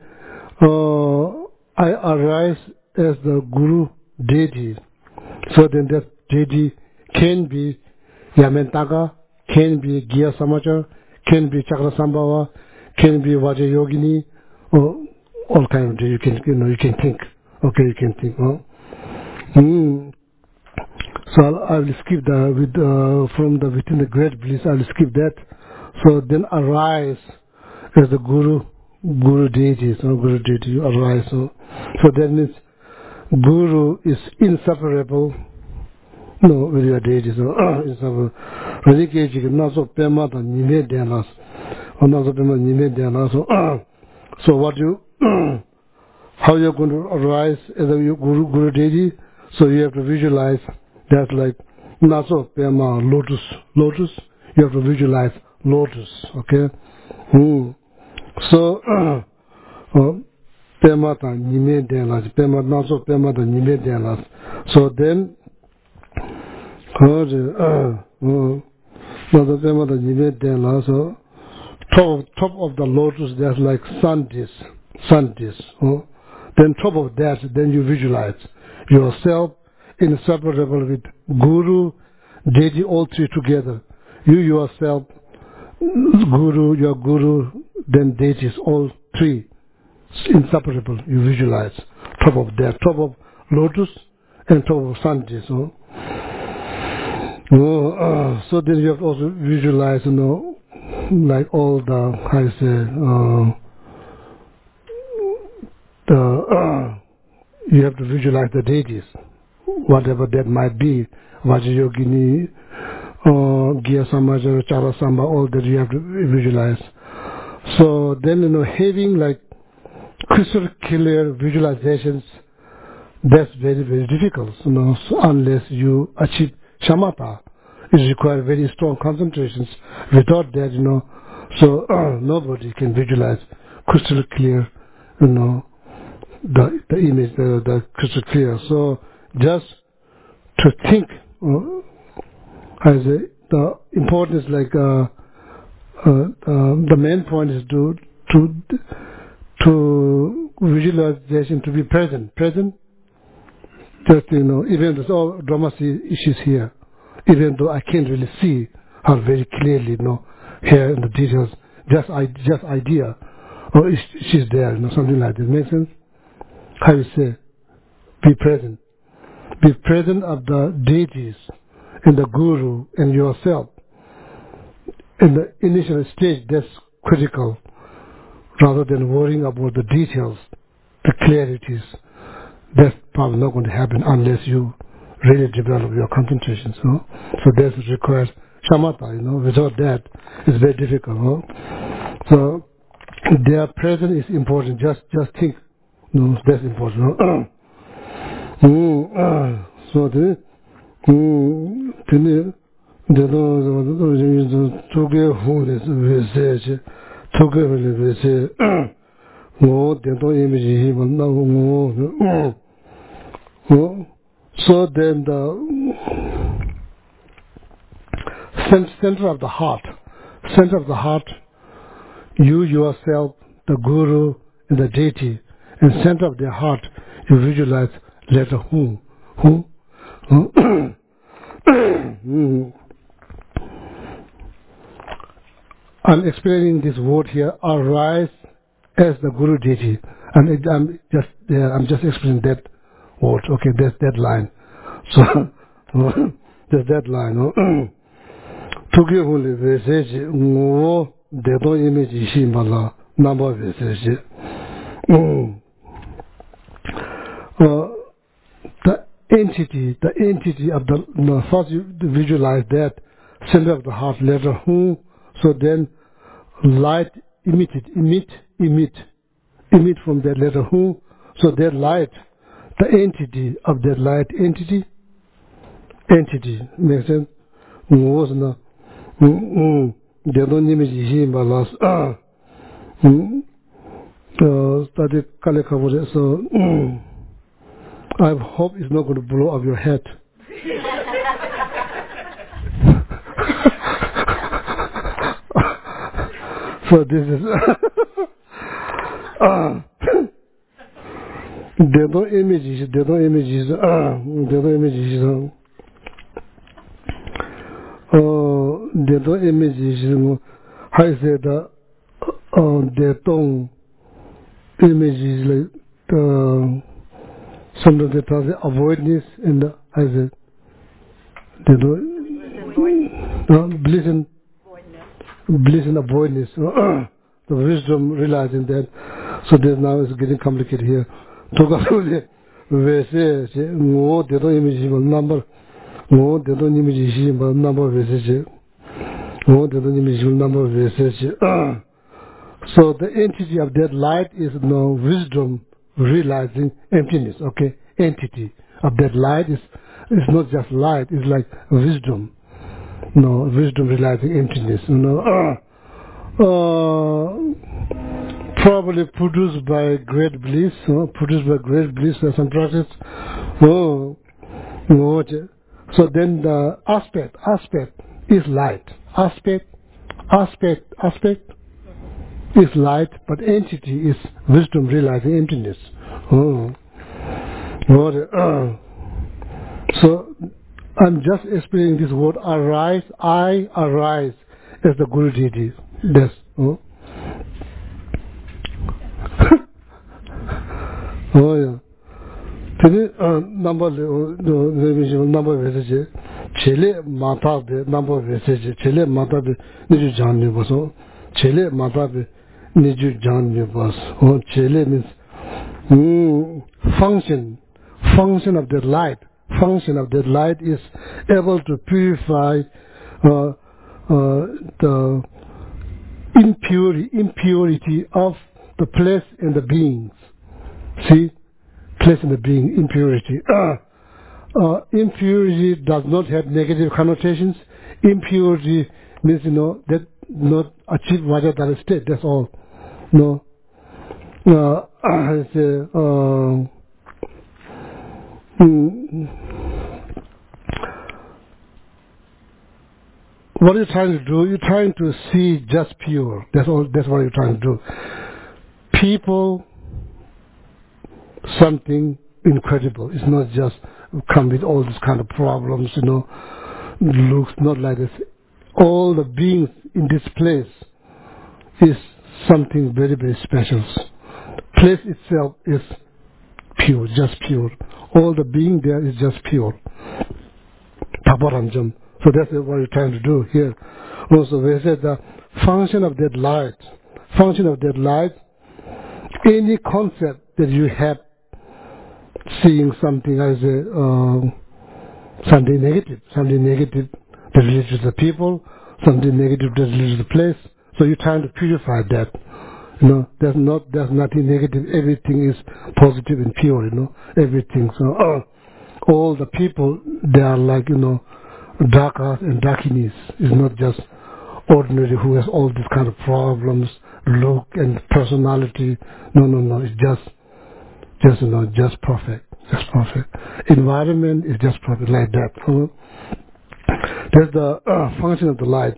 I arise as the Guru deity, so then that deity can be Yamentaga, can be Gya Samachar, can be Chakra Sambhava, can be Vaja Yogini, or all kind of you can you can think. Okay, you can think. So I will skip the from the within the great bliss. I will skip that. So then arise as the Guru deity. So Guru deity arise. So that means Guru is inseparable. No, with your deity. So inseparable. Radikeji naso pema ta nime denas. Or naso pema nime denas. So what you how you're going to arise as a Guru deity? So you have to visualize. That's like naso pema lotus. You have to visualize lotus. Okay. So pema ta nime denas. Pema naso pema ta nime denas. So then naso pema ta nime denas. So top of the lotus there's like sun disk. Then top of that, then you visualize yourself inseparable with Guru, deity, all three together. You yourself, Guru, your Guru, then deities, all three inseparable. You visualize top of that, top of lotus and top of sun disk. So then you have to also visualize, like all the, how you say, you have to visualize the deities, whatever that might be, Vajrayogini, Gya Samaja, Chara Samba, all that you have to visualize. So then, having like crystal clear visualizations, that's very, very difficult, so unless you achieve shamatha. It requires very strong concentrations. Without that, so nobody can visualize crystal clear, the image, the crystal clear. So just to think, the importance, like the main point is to visualization, to be present. Just even there's all dramacy issues here, even though I can't really see her very clearly, here in the details, just idea, or she's there, something like this. Makes sense? How you say? Be present. Be present of the deities and the Guru and yourself. In the initial stage, that's critical, rather than worrying about the details, the clarities. That's probably not going to happen unless you really develop your concentration. So that requires shamatha. Without that, it's very difficult. So their presence is important. Just think. That's important. So so then the center of the heart, you yourself, the Guru and the deity, and center of their heart, you visualize letter Hu. I'm explaining this word here, arise as the Guru deity, and I'm just explaining that word. Okay, that's that line. So there's that line. Tuge huli veseji ngo dedo image ishi mala number veseji. The entity, the entity of the, first you visualize that center of the heart letter Hu, so then light emit from that letter Hu, so that light, the entity of that light entity, makes sense? Was na, they don't image him by last, study Kalekavore, so I hope it's not going to blow up your head. So this is they don't images. How is it that they don't images like sometimes they try to avoid this and how is it they don't bliss and avoidance. The wisdom realizing that. So this now is getting complicated here. So the entity of that light is now wisdom realizing emptiness. Okay, entity of that light is not just light. It's like wisdom. No, wisdom realizing emptiness. Probably produced by great bliss. Or some practice. So then the aspect is light. Aspect is light, but entity is wisdom realizing emptiness. So I'm just explaining this word arise. I arise as the Guru deity. That's Today number message. Chele mata be number message. Chele mata be niju janne baso. Chele mata be niju janne bas. Chele means function of the light. Function of that light is able to purify the impurity of the place and the beings. See, place and the being, impurity. Impurity does not have negative connotations. Impurity means that not achieve Vajradhara state. That's all. No. What are you trying to do? You're trying to see just pure. That's all. That's what you're trying to do. People, something incredible. It's not just come with all these kind of problems. Looks not like this. All the beings in this place is something very, very special. Place itself is pure, just pure. All the being there is just pure. Taparanjam. So that's what we're trying to do here. Also, we said the function of that light, any concept that you have, seeing something as something negative that relates to the people, something negative that relates to the place. So you're trying to purify that. There's nothing negative. Everything is positive and pure. Everything. So all the people, they are like dark earth and darkinis. It's not just ordinary who has all these kind of problems, look and personality. No. It's just perfect. Just perfect. Environment is just perfect like that. That's the function of the light.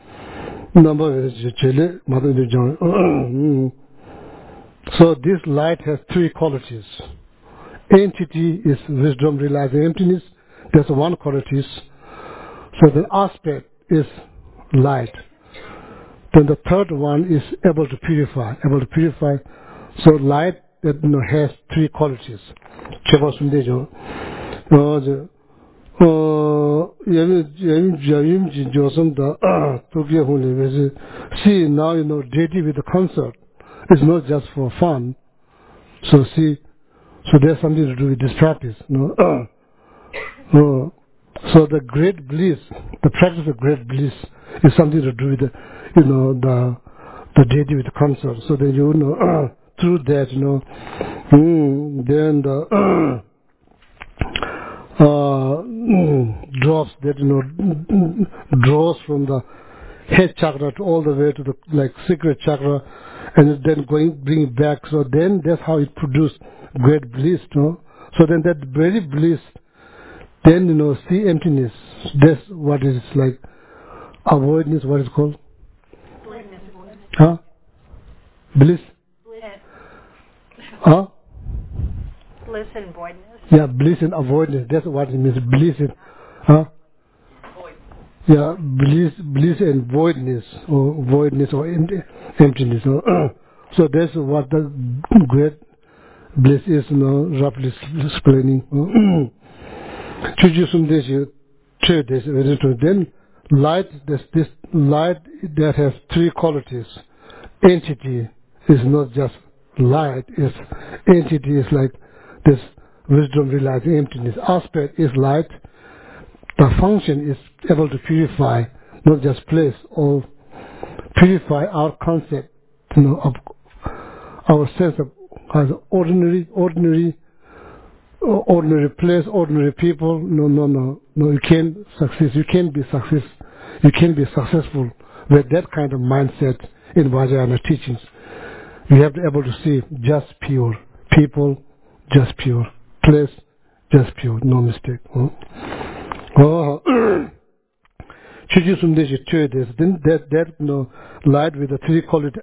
So this light has three qualities. Entity is wisdom realizing emptiness. That's one quality. So the aspect is light. Then the third one is able to purify. So light that has three qualities. See, now deity with the concert is not just for fun. So there's something to do with this practice. So the great bliss, the practice of great bliss is something to do with the, the deity with the concert. So then through that, then the drops that draws from the head chakra to all the way to the secret chakra, and then bring it back. So then that's how it produced great bliss. So then that very bliss, then see emptiness. That's what is like avoidance. What is it called? Huh? Bliss. Huh? Bliss and voidness. Yeah, bliss and avoidance. That's what it means. Bliss and, huh? Yeah, bliss and voidness, or emptiness. So that's what the great bliss is, roughly explaining. Then light, there's this light that has three qualities. Entity is not just light, it's entity is like this wisdom realizing emptiness. Aspect is light. The function is able to purify, not just place, or purify our concept, of our sense of as ordinary place, ordinary people. No, you can't succeed. You can't be successful with that kind of mindset in Vajrayana teachings. You have to be able to see just pure people, just pure place, just pure, no mistake. Then that light with the three qualities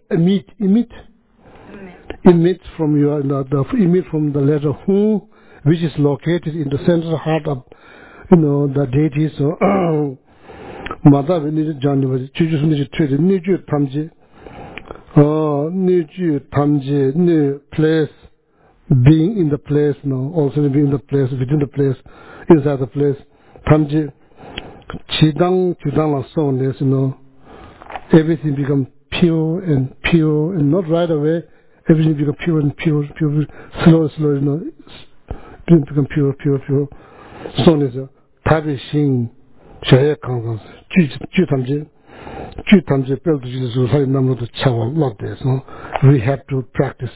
emits from your emit from the letter Hu, which is located in the central heart of the deity. So Mata Vinija Janivasi Chujusundiji Trade Niju Tamji Niju place, being in the place, also being in the place, within the place, inside the place. Tamji Chidang la soundness, everything become pure and not right away. Everything become pure and pure, slowly, become pure. Soundness, Tabi Shing, Shaya Kangas, Ju Tamji, Pelto Jesus, Hari Namno to Chawa, not this. We have to practice.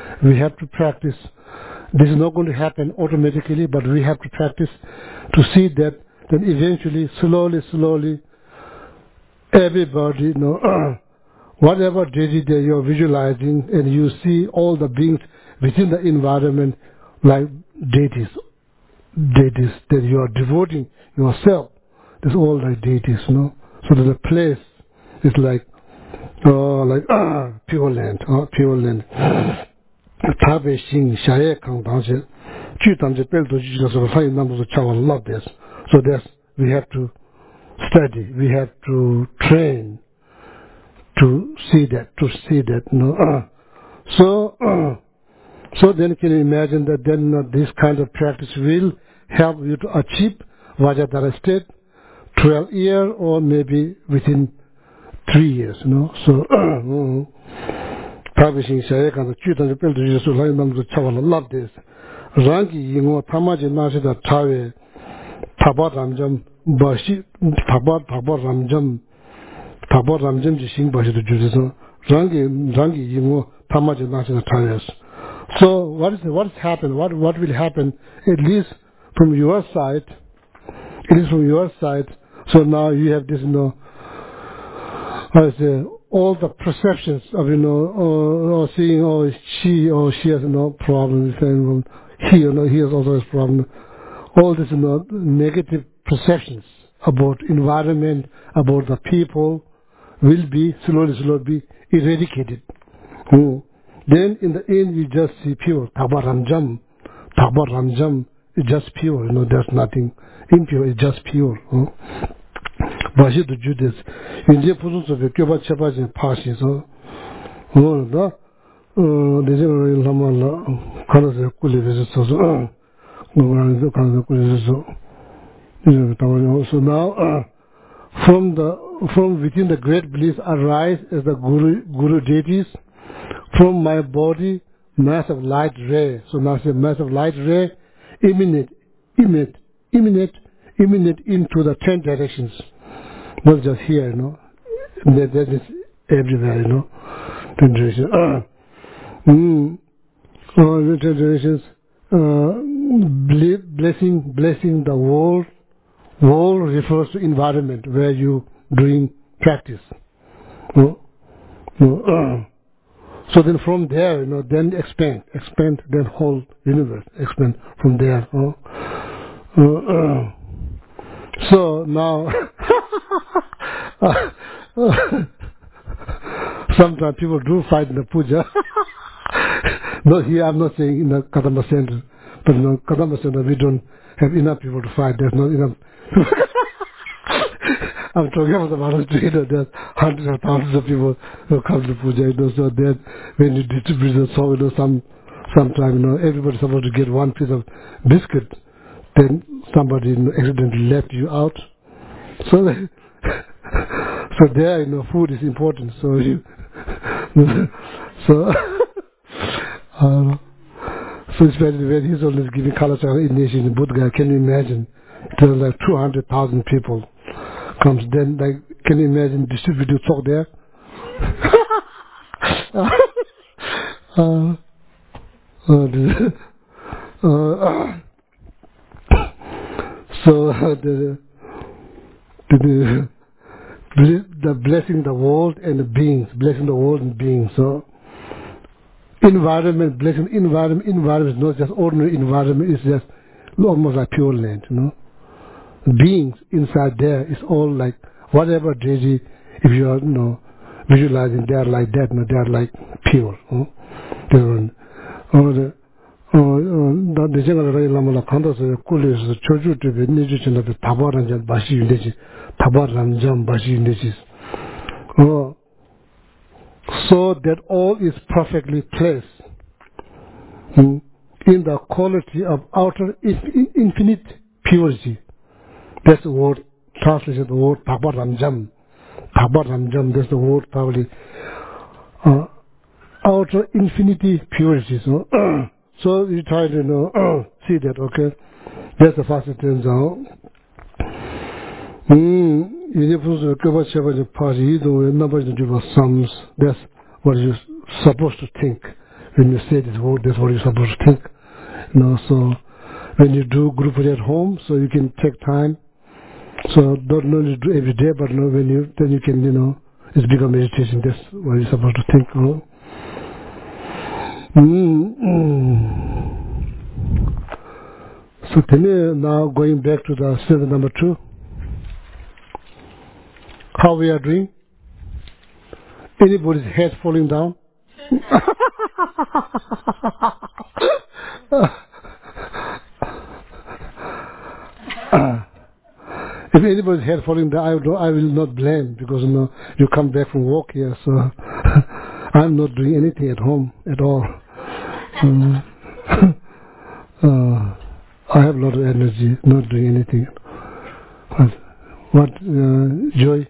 This is not going to happen automatically, but we have to practice to see that. Then eventually, slowly, everybody, whatever deity that you're visualizing, and you see all the beings within the environment like deities that you are devoting yourself. There's all like deities, So that the place is like pure land. Tabe Shing, Shaye Kang Dangse, Ju Tamje Pelto Jesus, Hai Nambo Chawa love this. So that's, we have to study, we have to train to see that. So then can you imagine that then this kind of practice will help you to achieve Vajradhara state 12 years or maybe within 3 years, So Publishing Shayakana Chutan Pelto Jesus, Hai Nambo Chawa love this. Rangi Yingo Tamaji Nashida Tawe Tabar Ramjam Bashi Tabar Ramjam Jishing Bashi to Judaism Rangi Yingo Tamaji Nashida Tayas. So what has happened? What will happen at least from your side? So now you have this all the perceptions of or seeing she has no problem, he has also has problem. All this negative perceptions about environment, about the people will be slowly eradicated. Then in the end you just see pure. Tabar Ramjam is just pure, there's nothing impure, it's just pure. Bashi to Judas. In the presence of the Kyoba Chapas and Pashi, so the Lamala Kalas Kuli so now from within the great bliss arise as the Guru deities. From my body, massive light ray. So now say massive light ray emanate emanate into the 10 directions. Not just here, That is everywhere, 10 directions. The 10 directions. Blessing the world. World refers to environment where you doing practice. So then from there, then expand, then whole universe, expand from there. So now, sometimes people do fight in the puja. No, here I'm not saying in the Kadamba Center, but in the Kadamba Center we don't have enough people to fight. There's not enough. I'm talking about the monastery, there's hundreds of thousands of people who come to puja, so that when you distribute the song, sometime, everybody's supposed to get one piece of biscuit, then somebody accidentally left you out. So, so there, food is important, so you, so, so especially when he's always giving Kalachakra initiation in Buddha, can you imagine? There's like 200,000 people comes, then like, can you imagine distributing talk there? So the blessing the world and the beings, blessing the world and beings. So environment, blessing environment is not just ordinary environment, it's just almost like pure land, Beings inside there is all like whatever deity, if you are visualizing, they are like that, they are like pure. The general Lama Kanda says, Kulis, Choju to be Nijin of the Tabaran Bashi Uniji, Tabaran Jam Bashi Unijis. So that all is perfectly placed in the quality of outer infinite purity. That's the word, translation of the word Tabar Ramjam. Tabar Ramjam, that's the word probably. Outer infinity purity. So you try to see that, okay? That's the first thing. That's what you're supposed to think. When you say this word, that's what you're supposed to think. So when you do group at home, so you can take time. So don't only do every day, but then you can, it's become meditation. That's what you're supposed to think. So now going back to the standard number 2. How we are doing? Anybody's head falling down? If anybody's head falling down, I will not blame, because you come back from work here, so I'm not doing anything at home at all. I have a lot of energy, not doing anything. What joy?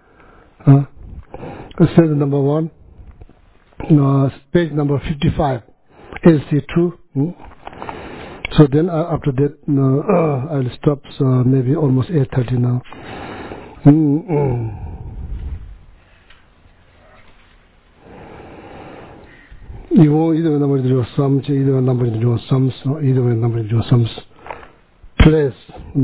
Standard number 1, page number 55, LC2. So then after that, I'll stop. So maybe almost 8:30 now. You won't either number to do sums, either number to do sums, or either number to do sums. Place,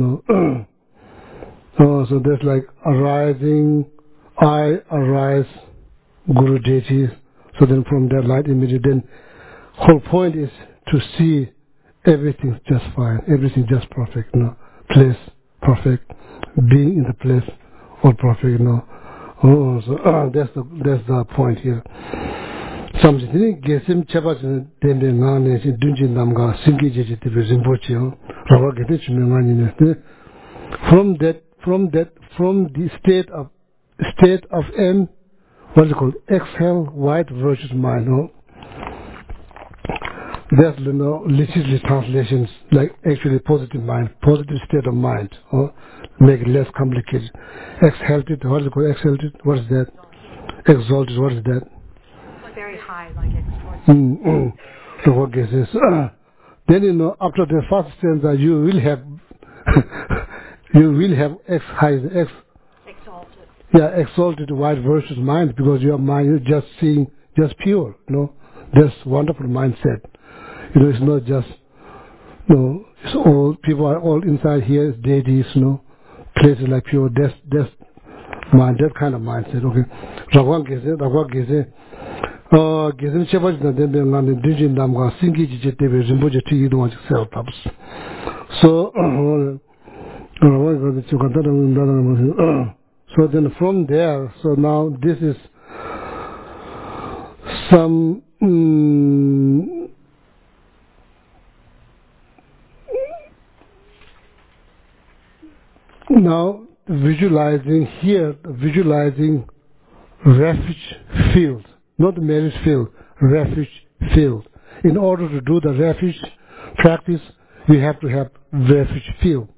so there's like arising, I arise, Guru deity. So then from that light immediate, then whole point is to see everything's just fine, everything just perfect, place perfect, being in the place all perfect, so that's the point here. Something gesim chabas then nane dunjin namga singi jeje tibe rimpoche rawa gete chimengani ne. From the state of M, what is it called? Exhale, white virtuous mind. There's literally translations like actually positive mind, positive state of mind, make it less complicated. Exalted, what is it called? Exalted, what is that? Exalted, what is that? Very high, like extraordinary. So what is this? Then after the first stanza, you will have You will have exalted. Yeah, exalted white versus mind, because your mind is just seeing, just pure, That's wonderful mindset. It's not just, it's all, people are all inside here, it's deities, places like pure, that's mind, that kind of mindset, okay. Ragwaan geze, gezim chebaj na dembe ngane dunjin namga singi jije tebe rimboje ti yidwa jik self taps. So, so then from there, so now this is some now visualizing refuge field, not marriage field, refuge field. In order to do the refuge practice, we have to have refuge field.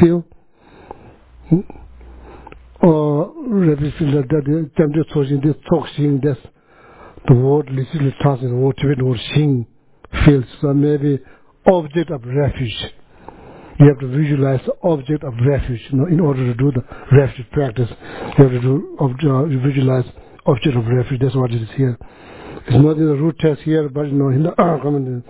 Or refuge field that talking this the word literally translates the word to word sing field. So maybe object of refuge. You have to visualize the object of refuge. In order to do the refuge practice, you have to visualize object of refuge. That's what it is here. It's not in the root text here, but in the comment.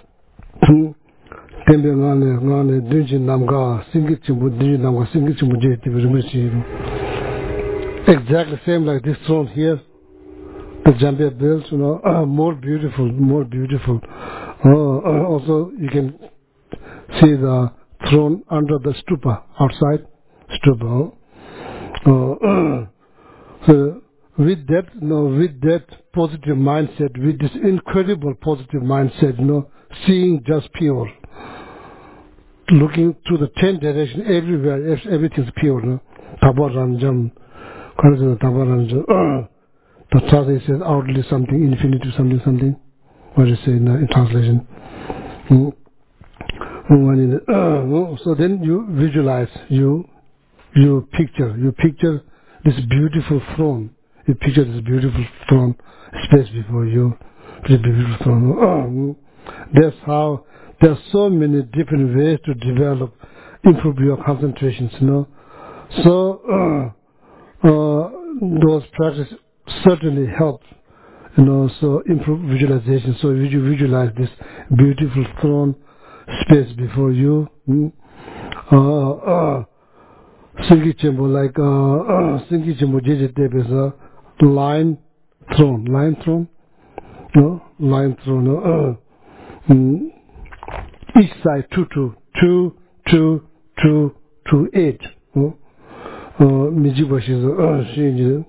Exactly same like this throne here. The Jambia built, more beautiful. Also, you can see the throne under the stupa, outside stupa. So with that positive mindset, with this incredible positive mindset, seeing just pure, looking to the 10 directions everywhere, everything's pure. Tabaranjam, Tabaranjam. The translation says outwardly something, infinity something. What do you say in translation? So then you visualize, you picture this beautiful throne. You picture this beautiful throne space before you. This beautiful throne. That's how there's so many different ways to develop, improve your concentrations. So those practices certainly help, so improve visualization. So you visualize this beautiful throne space before you. Singi Chimbo, like Singi Chimbo Jeje Tebe is a line throne. Each side 2, 8. Mijibashi is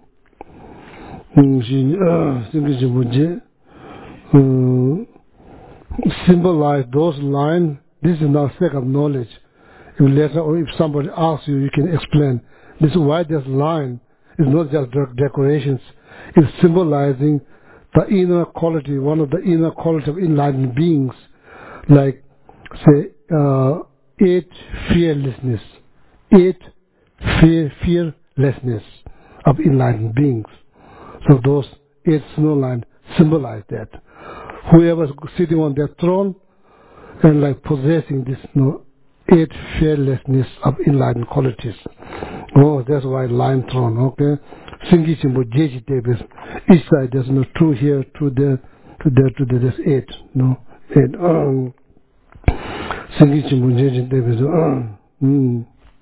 symbolize those lines. This is not sake of knowledge. If later or if somebody asks you, you can explain. This is why this line is not just decorations. It's symbolizing the inner quality, one of the inner qualities of enlightened beings, like say 8 fearlessness, 8 fearlessness of enlightened beings. So those 8 snow lines symbolize that. Whoever is sitting on that throne and like possessing this 8 fearlessness of enlightened qualities. Oh, that's why line throne, okay? Singi Chimbo Jeji Tebes. Each side there's 2 here, 2 there, 2 there, 2 there, there's 8. 8. Singi Chimbo Jeji Tebes.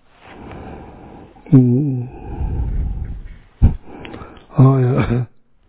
Oh yeah.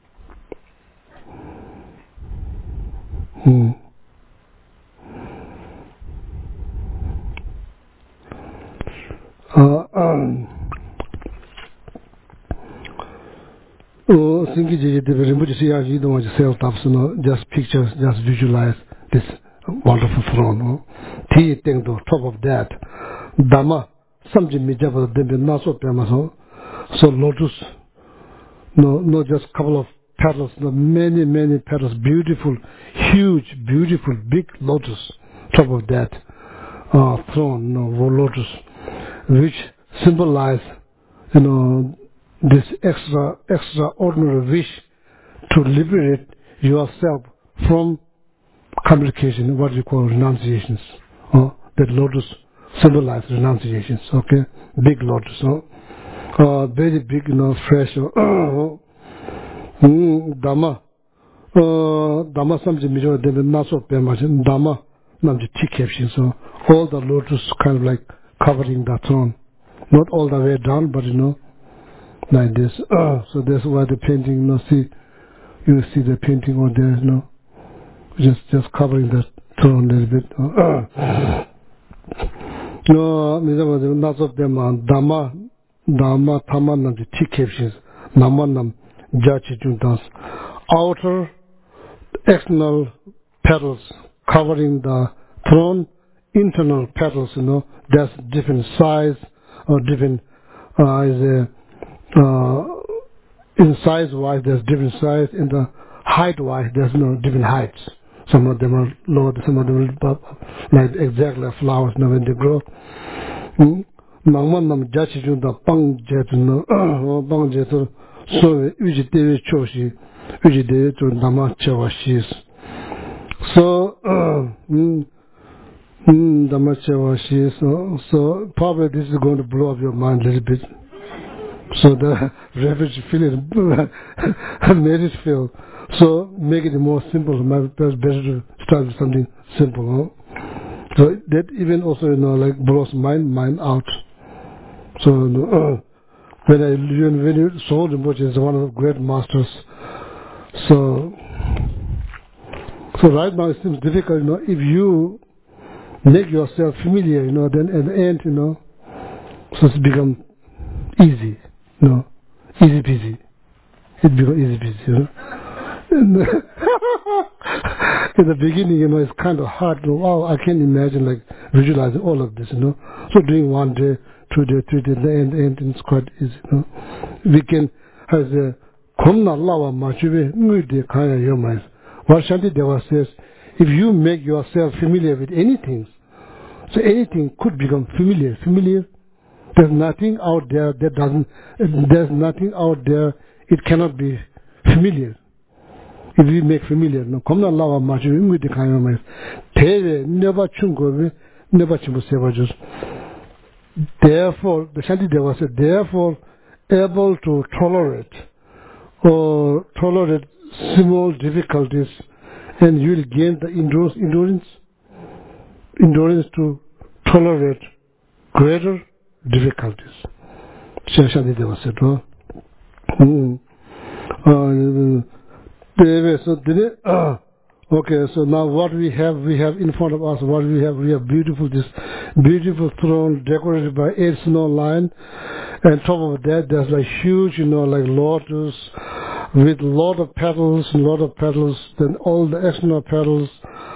Thinking you don't want to sell tops, just pictures, just visualize this wonderful throne. Top of that, Dhamma, something Mijaba, Naso Pemaso, so lotus, not just couple of petals, many petals, beautiful, huge, beautiful, big lotus, top of that throne, lotus, which symbolize, this extraordinary wish to liberate yourself from communication, what we call renunciations. That lotus symbolize renunciations. Okay, big lotus, very big, fresh. Dhamma, Dhamma samji mijo debe naso pemachin. Dhamma namji tikepshin. So all the lotus kind of like covering the throne, not all the way down, but like this. So that's why the painting, you see the painting on there, just covering the throne a little bit. Not of them Dhamma, Thamma namji tikepshin. Namanam jachi juntas. Outer external petals covering the throne, internal petals, there's different size or different in size wise there's different size, in the height wise there's different heights. Some of them are lower, some of them are above, like exactly like flowers when they grow. Namanam jachi junta pang jetu so uji dewe choshi, uji dewe to nama chewa shis. So nama chewa shis. So probably this is going to blow up your mind a little bit. So the refugee feeling made it feel. So make it more simple. It's better to start with something simple. So that even also like blows mind out. So when you saw him, which is one of the great masters. So right now it seems difficult, if you make yourself familiar, then at the end, so it's become easy, easy peasy. It becomes easy peasy, In the beginning, it's kind of hard. Wow, I can't imagine like visualizing all of this, So doing 1 day, 2 days, 3 days, the end, it's quite easy, We can has a komna lawa machive ngudi kaya yomais. What Shanti Deva says, if you make yourself familiar with anything, so anything could become familiar. There's nothing out there there's nothing out there, it cannot be familiar. If we make familiar, komna lawa machive ngudi kaya yomais. Teve never chungobe, never chimusevajus. Therefore, the Shanti Deva said, therefore, able to tolerate small difficulties, and you will gain the endurance to tolerate greater difficulties. Shanti Deva said, okay, so now what we have in front of us, we have this beautiful throne decorated by 8 snow line, and top of that there's like huge, like lotus with lot of petals, then all the external petals.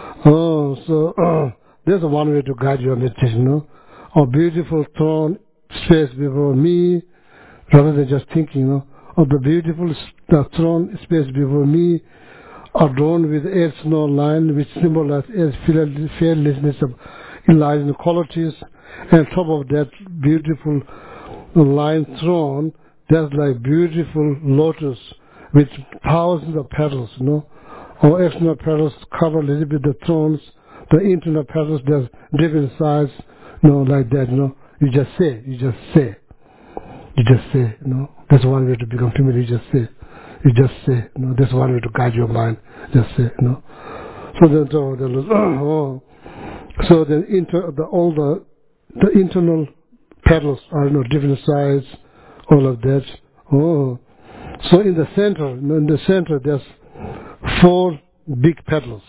So there's one way to guide your meditation, A beautiful throne space before me, rather than just thinking, of the beautiful throne space before me, adorned with 8 snow line, which symbolizes fearlessness of enlightened qualities, and top of that beautiful line throne, there's like beautiful lotus with thousands of petals, Or external petals cover a little bit the thrones, the internal petals there's different size, like that, You just say, That's one way to become familiar. You just say, That's one way to guide your mind. Just say, So then, so then, all the internal petals are, different size, all of that. So in the center, there's 4 big petals.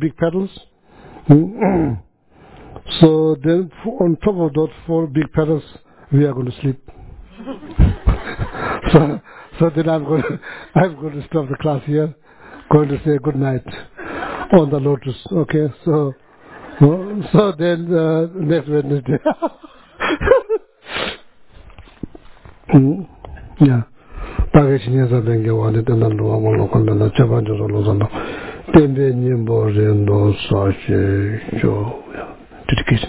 So then, on top of those 4 big petals, we are going to sleep. So then I'm going to stop the class here. Going to say good night on the lotus. Okay, so then next Wednesday. Yeah. Pagachiniya sabenge wale tena luwa molo kondana chabanjo lozano. Tembe nyimbo rendo sache jo. Dedication.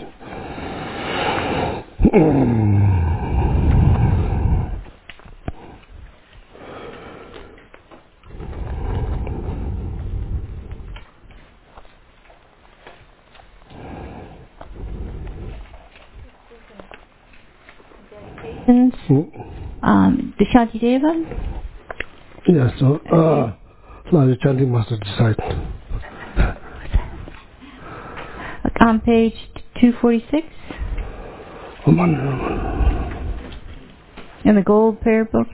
the Shantideva? Yes, so now the chanting master decide. On page 246 in the Gold Prayer Book.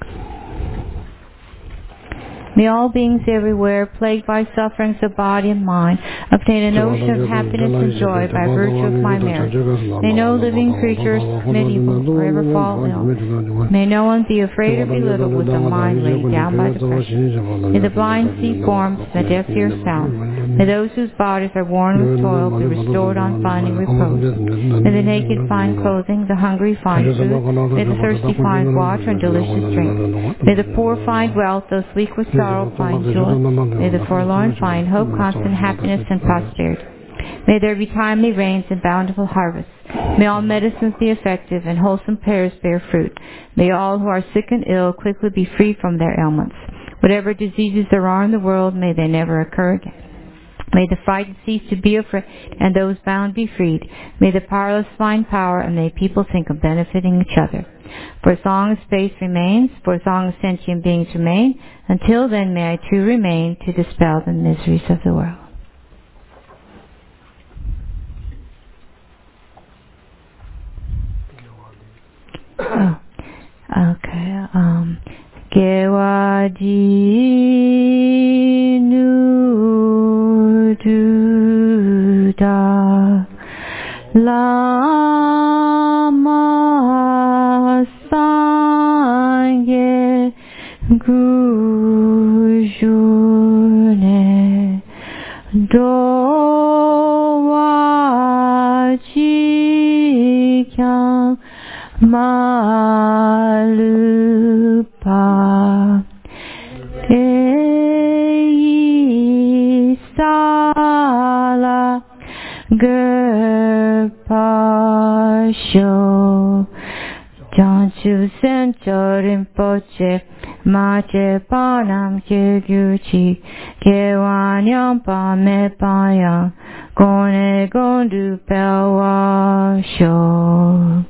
May all beings everywhere, plagued by sufferings of body and mind, obtain an ocean of happiness and joy by virtue of my merit. May no living creatures, medieval, forever fall ill. May no one be afraid or belittled with a mind laid down by depression. May the blind see forms, the deaf hear sounds. May those whose bodies are worn with toil be restored on finding repose. May the naked find clothing, the hungry find food. May the thirsty find water and delicious drink. May the poor find wealth, those weak with sorrow find joy. May the forlorn find hope, constant happiness, and prosperity. May there be timely rains and bountiful harvests. May all medicines be effective and wholesome prayers bear fruit. May all who are sick and ill quickly be free from their ailments. Whatever diseases there are in the world, may they never occur again. May the frightened cease to be afraid, and those bound be freed. May the powerless find power, and may people think of benefiting each other. For as long as space remains, for as long as sentient beings remain, until then may I too remain to dispel the miseries of the world. Oh, okay. Gewaji nu duda lama sangye gujune dowa chikyam malupa ei sala gerpasho janchu sencho rinpoche mache panam kyegyuchi kewanyam pame payam gone gondu pelwasho.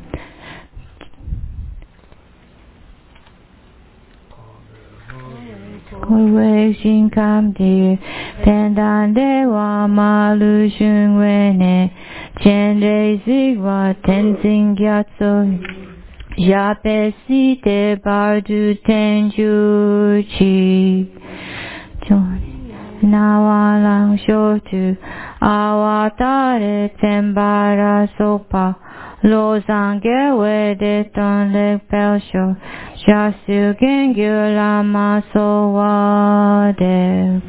Always in come dear, pendan dewa malu shungwene, chende zigwa tenzin gyatso, jape site bardu tenjuchi. Nawalang shotu, awatare tembara sopa, lozangewe de ton lek pelsho, shasu gengyu lama sowade.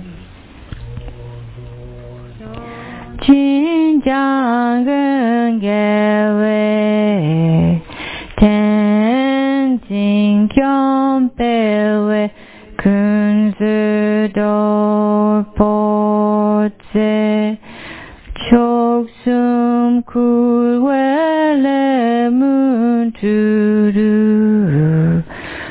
Chinjang gengewe, tenzin kyompewe, kunzu dorpotse, choksum kulwele munturu,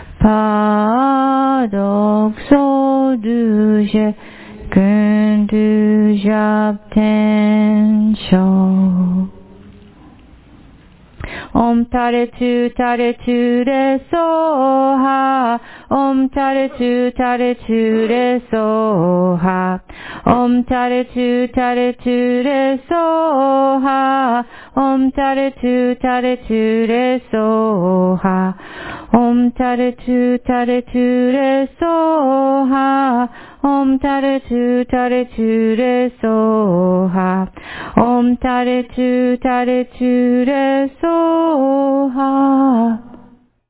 padok soduje, kundu japtensho. Om tare tu re soha. Om tare tu re soha. Om tare tu re soha. Om tare tu re soha. Om tare tu re soha. Om tare tu re soha. Om tare tu re soha.